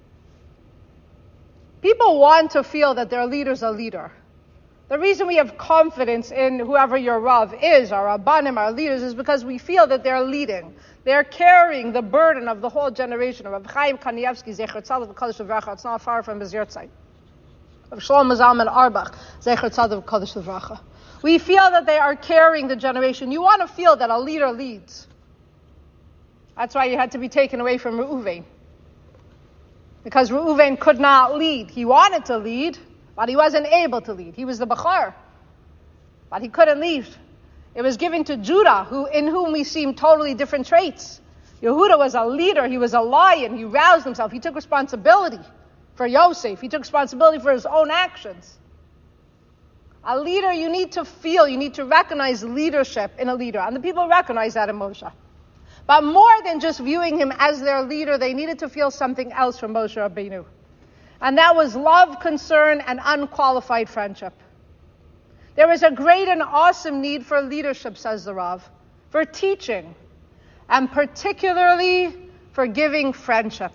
People want to feel that their leader's a leader. The reason we have confidence in whoever your Rav is, our Rabbanim, our leaders, is because we feel that they're leading. They're carrying the burden of the whole generation. Rav Chaim Kanievsky, Zecher Tzaddik V'Kodesh L'Vracha, it's not far from his yahrzeit. Rav Shlomo Zalman Auerbach, Zecher Tzaddik V'Kodesh L'Vracha. We feel that they are carrying the generation. You want to feel that a leader leads. That's why you had to be taken away from Reuven. Because Reuven could not lead. He wanted to lead, but he wasn't able to lead. He was the Bachar, but he couldn't lead. It was given to Judah, who in whom we see totally different traits. Yehuda was a leader. He was a lion. He roused himself. He took responsibility for Yosef. He took responsibility for his own actions. A leader, you need to feel, you need to recognize leadership in a leader. And the people recognize that in Moshe. But more than just viewing him as their leader, they needed to feel something else from Moshe Rabbeinu. And that was love, concern, and unqualified friendship. There was a great and awesome need for leadership, says the Rav, for teaching, and particularly for giving friendship.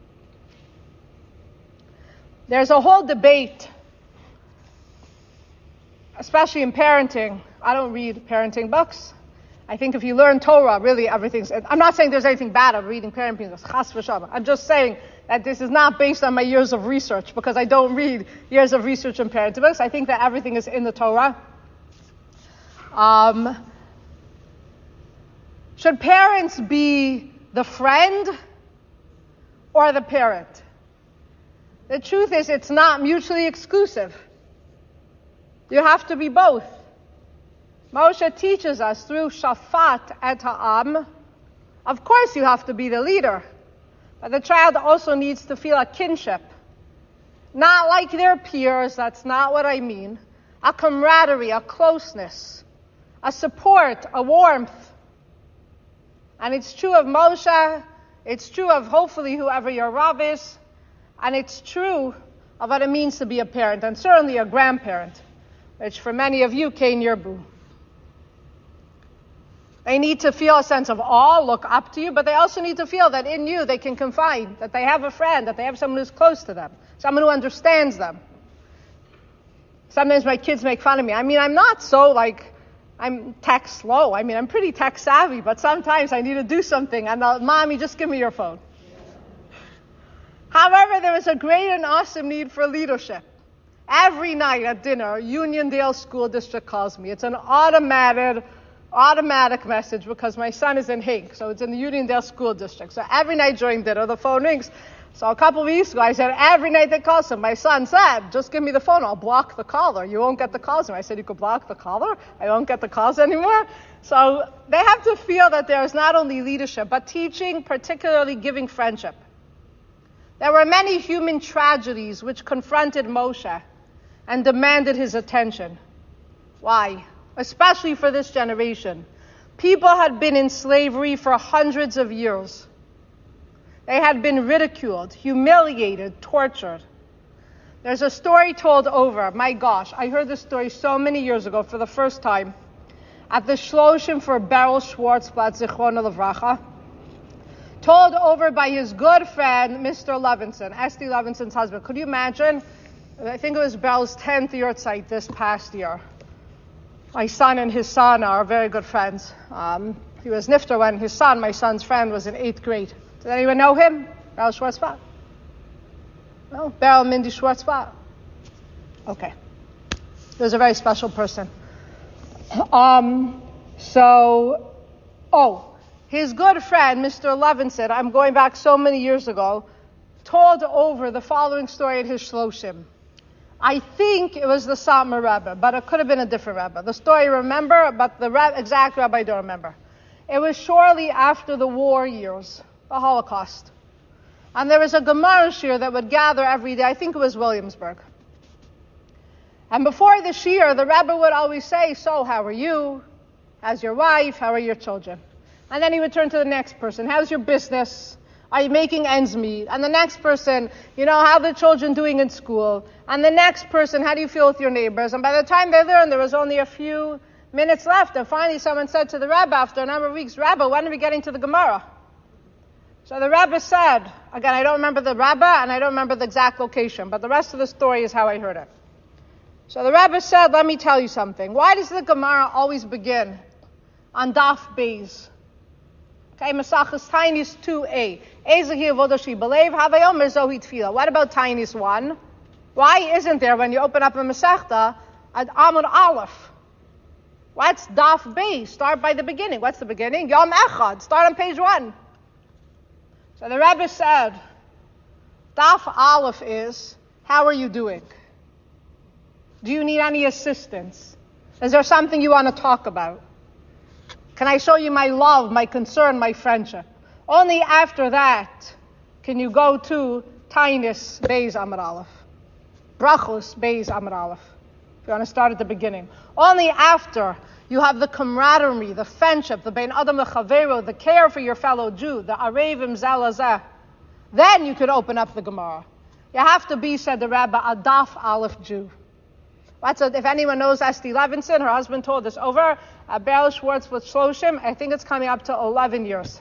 There's a whole debate, especially in parenting. I don't read parenting books. I think if you learn Torah, really everything's, I'm not saying there's anything bad of reading parent pieces, chas v'shalom. I'm just saying that this is not based on my years of research, because I don't read years of research in parenting books. I think that everything is in the Torah. Um, should parents be the friend or the parent? The truth is, it's not mutually exclusive. You have to be both. Moshe teaches us through Shafat et Ha'am, of course you have to be the leader, but the child also needs to feel a kinship. Not like their peers, that's not what I mean. A camaraderie, a closeness, a support, a warmth. And it's true of Moshe, it's true of hopefully whoever your Rav is, and it's true of what it means to be a parent, and certainly a grandparent, which for many of you, Kain Yerbu. They need to feel a sense of awe, look up to you, but they also need to feel that in you they can confide, that they have a friend, that they have someone who's close to them, someone who understands them. Sometimes my kids make fun of me. I mean, I'm not so like, I'm tech slow. I mean, I'm pretty tech savvy, but sometimes I need to do something, and I'll, Mommy, just give me your phone. However, there is a great and awesome need for leadership. Every night at dinner, Uniondale School District calls me. It's an automated automatic message because my son is in Hink, so it's in the Uniondale School District. So every night during dinner, the phone rings. So a couple of weeks ago, I said, every night they call him. My son said, just give me the phone, I'll block the caller. You won't get the calls. And I said, you could block the caller? I won't get the calls anymore? So they have to feel that there is not only leadership, but teaching, particularly giving friendship. There were many human tragedies which confronted Moshe and demanded his attention. Why? Especially for this generation. People had been in slavery for hundreds of years. They had been ridiculed, humiliated, tortured. There's a story told over, my gosh, I heard this story so many years ago for the first time at the Shloshim for Beryl Schwartzblatt, Zichrono Livracha, told over by his good friend, Mister Levinson, Esty Levinson's husband. Could you imagine? I think it was Beryl's tenth yahrzeit this past year. My son and his son are very good friends. Um, he was nifter when his son, my son's friend, was in eighth grade. Does anyone know him? Beryl Schwartzblatt? No? Beryl Mindy Schwartzblatt? Okay. He was a very special person. Um, so, oh, his good friend, Mister Levinson, I'm going back so many years ago, told over the following story at his Shloshim. I think it was the Satmar Rebbe, but it could have been a different Rebbe. The story I remember, but the Rebbe, exact Rebbe I don't remember. It was shortly after the war years, the Holocaust. And there was a Gemara shir that would gather every day. I think it was Williamsburg. And before the shir, the Rebbe would always say, so how are you? How's your wife? How are your children? And then he would turn to the next person. How's your business? Are you making ends meet? And the next person, you know, how are the children doing in school? And the next person, how do you feel with your neighbors? And by the time they learned, there was only a few minutes left. And finally someone said to the Rebbe after a number of weeks, Rebbe, when are we getting to the Gemara? So the Rebbe said, again, I don't remember the Rebbe and I don't remember the exact location, but the rest of the story is how I heard it. So the Rebbe said, let me tell you something. Why does the Gemara always begin on Daf Beis? Okay, Masachas Tainis two a. What about Tainis one? Why isn't there, when you open up a Masechta, an Amud Aleph? What's Daf Beis? Start by the beginning. What's the beginning? Yom Echad. Start on page one. So the Rebbe said, Daf Aleph is, how are you doing? Do you need any assistance? Is there something you want to talk about? Can I show you my love, my concern, my friendship? Only after that can you go to Tainis Beis Amud Aleph. Brachos Beis Amud Aleph. If you want to start at the beginning. Only after you have the camaraderie, the friendship, the Bein Adam L'Chaveiro, the care for your fellow Jew, the Arevim Zalazah, then you could open up the Gemara. You have to be, said the Rebbe, a Daf Aleph Jew. That's a, if anyone knows Esty Levinson, her husband told us over at Beryl Schwartz with Shloshim, I think it's coming up to eleven years.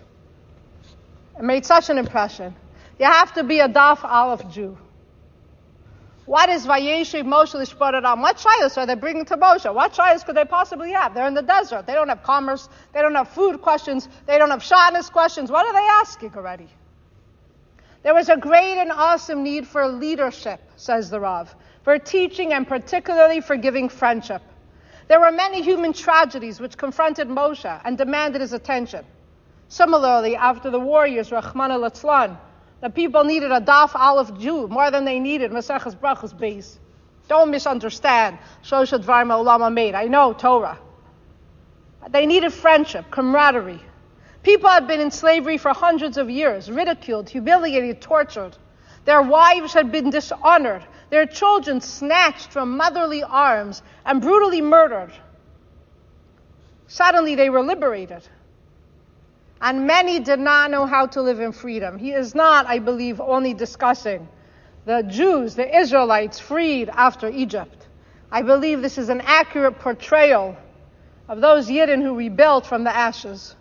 It made such an impression. You have to be a Daf Aleph Jew. What is Vayeshev Moshe Lishpot Adam? What shilas are they bringing to Moshe? What shilas could they possibly have? They're in the desert. They don't have commerce. They don't have food questions. They don't have shanas questions. What are they asking already? There was a great and awesome need for leadership, says the Rav, for teaching and particularly for giving friendship. There were many human tragedies which confronted Moshe and demanded his attention. Similarly, after the warriors, Rachmana Litzlan, the people needed a Daf Aleph Jew more than they needed Maseches Brachos Beis. Don't misunderstand. Shosha Dvar Me'olam made. I know Torah. They needed friendship, camaraderie. People had been in slavery for hundreds of years, ridiculed, humiliated, tortured. Their wives had been dishonored, their children snatched from motherly arms and brutally murdered. Suddenly they were liberated. And many did not know how to live in freedom. He is not, I believe, only discussing the Jews, the Israelites freed after Egypt. I believe this is an accurate portrayal of those Yidden who rebuilt from the ashes.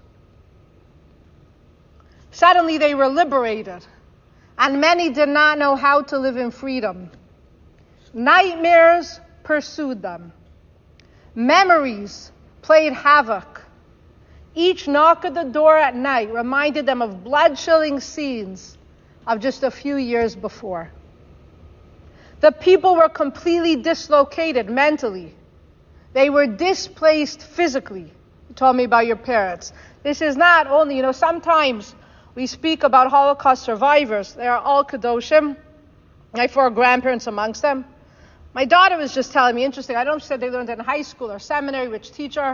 Suddenly they were liberated, and many did not know how to live in freedom. Nightmares pursued them. Memories played havoc. Each knock at the door at night reminded them of blood-chilling scenes of just a few years before. The people were completely dislocated mentally. They were displaced physically. You told me about your parents. This is not only, you know, sometimes we speak about Holocaust survivors. They are all Kedoshim. I have four grandparents amongst them. My daughter was just telling me, interesting, I don't know if she said they learned in high school or seminary, which teacher.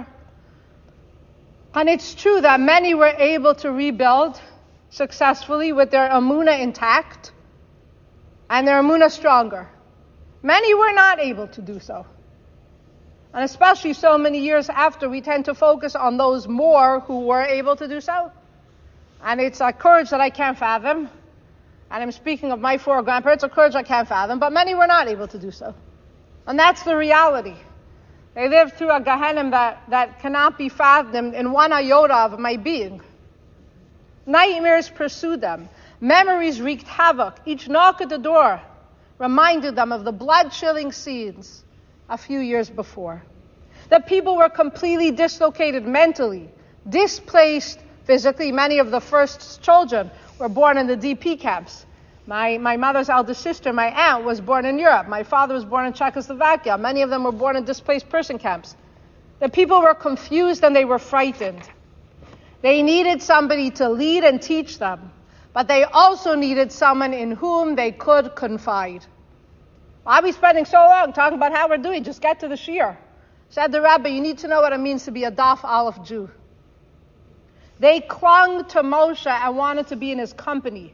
And it's true that many were able to rebuild successfully with their Emunah intact and their Emunah stronger. Many were not able to do so. And especially so many years after, we tend to focus on those more who were able to do so. And it's a courage that I can't fathom. And I'm speaking of my four grandparents, a courage I can't fathom, but many were not able to do so. And that's the reality. They lived through a Gehenna that, that cannot be fathomed in one iota of my being. Nightmares pursued them. Memories wreaked havoc. Each knock at the door reminded them of the blood-chilling scenes a few years before. The people were completely dislocated mentally, displaced physically. Many of the first children were born in the D P camps. My, my mother's eldest sister, my aunt, was born in Europe. My father was born in Czechoslovakia. Many of them were born in displaced person camps. The people were confused and they were frightened. They needed somebody to lead and teach them, but they also needed someone in whom they could confide. Why are we spending so long talking about how we're doing? Just get to the shiur. Said the rabbi, you need to know what it means to be a Daf Aleph Jew. They clung to Moshe and wanted to be in his company.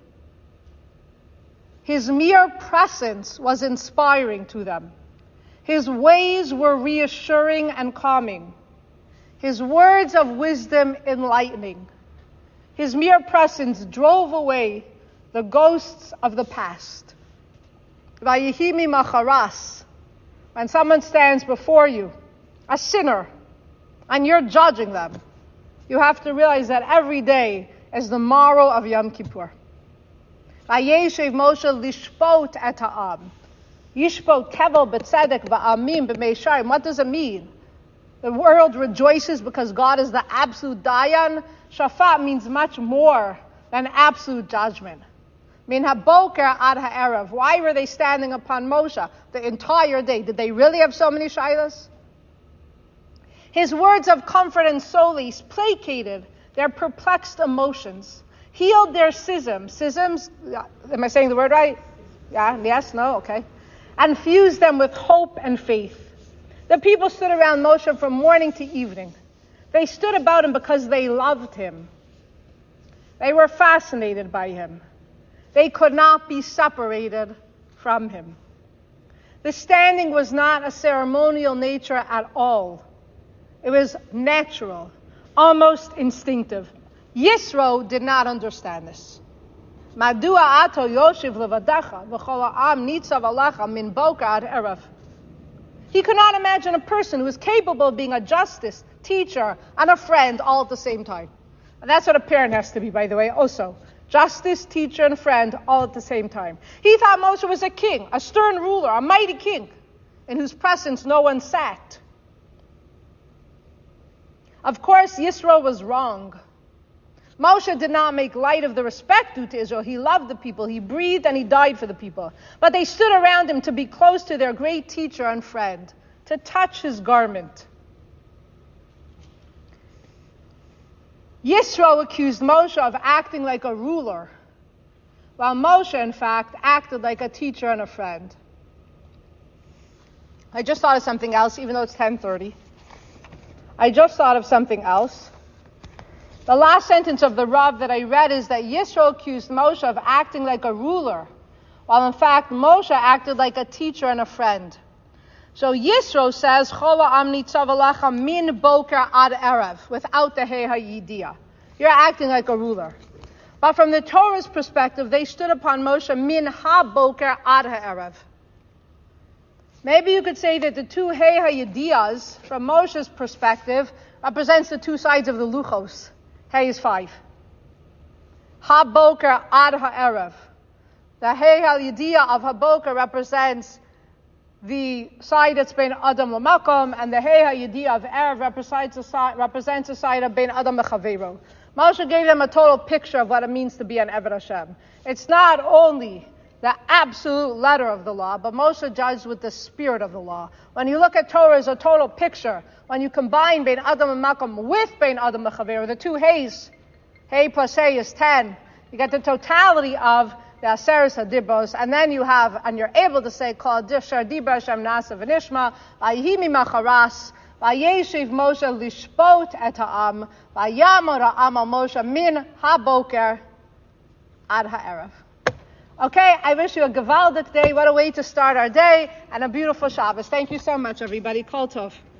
His mere presence was inspiring to them. His ways were reassuring and calming. His words of wisdom enlightening. His mere presence drove away the ghosts of the past. Vayihimi macharas. When someone stands before you, a sinner, and you're judging them, you have to realize that every day is the morrow of Yom Kippur. Vayeshev Moshe lishpot et ha'am. Yishpot kevel b'tzedek v'amim b'meisharim. What does it mean? The world rejoices because God is the absolute dayan. Shafat means much more than absolute judgment. Min haboker ad ha'erev. Why were they standing upon Moshe the entire day? Did they really have so many shilas? His words of comfort and solace placated their perplexed emotions, healed their schism. Schisms, am I saying the word right? Yeah, yes, no, okay. And fused them with hope and faith. The people stood around Moshe from morning to evening. They stood about him because they loved him. They were fascinated by him. They could not be separated from him. The standing was not a ceremonial nature at all. It was natural, almost instinctive. Yisro did not understand this. Madua ato yoshiv levadacha v'chol ha'am nitzav alacha min boker ad erev. He could not imagine a person who is capable of being a justice, teacher, and a friend all at the same time. And that's what a parent has to be, by the way, also. Justice, teacher, and friend, all at the same time. He thought Moshe was a king, a stern ruler, a mighty king, in whose presence no one sat. Of course, Yisro was wrong. Moshe did not make light of the respect due to Israel. He loved the people. He breathed and he died for the people. But they stood around him to be close to their great teacher and friend, to touch his garment. Yisro accused Moshe of acting like a ruler, while Moshe, in fact, acted like a teacher and a friend. I just thought of something else, even though it's ten thirty. I just thought of something else. The last sentence of the Rav that I read is that Yisro accused Moshe of acting like a ruler, while in fact Moshe acted like a teacher and a friend. So Yisro says, Chola am nitzav alecha min boker ad erev, without the Hei HaYidiah. You're acting like a ruler. But from the Torah's perspective, they stood upon Moshe min ha boker ad ha'erev. Maybe you could say that the two Hei HaYidiyahs, from Moshe's perspective, represents the two sides of the Luchos. Hey is five. Ha boker ad ha'erev. The Hei HaYidiyah of HaBoker represents the side that's been Adam l'Makom, and the Hei HaYidiyah of Erev represents a side, represents a side of Ben Adam l'Chaveiro. Moshe gave them a total picture of what it means to be an Eved Hashem. It's not only the absolute letter of the law, but Moshe judged with the spirit of the law. When you look at Torah as a total picture, when you combine Ben Adam l'Makom with Ben Adam l'Chaveiro, the two Heis, Hei plus Hei is ten, you get the totality of the Aseres HaDibros, and then you have, and you're able to say, Kol Disher Dibra Hashem Nasa V'nishma, V'yihi mimacharas, V'yeshiv Moshe lishpot et ha'am, V'yamor ha'am al Moshe min ha'boker ad ha'erev. Okay, I wish you a Gevaldik day. What a way to start our day, and a beautiful Shabbos. Thank you so much, everybody. Kol Tov.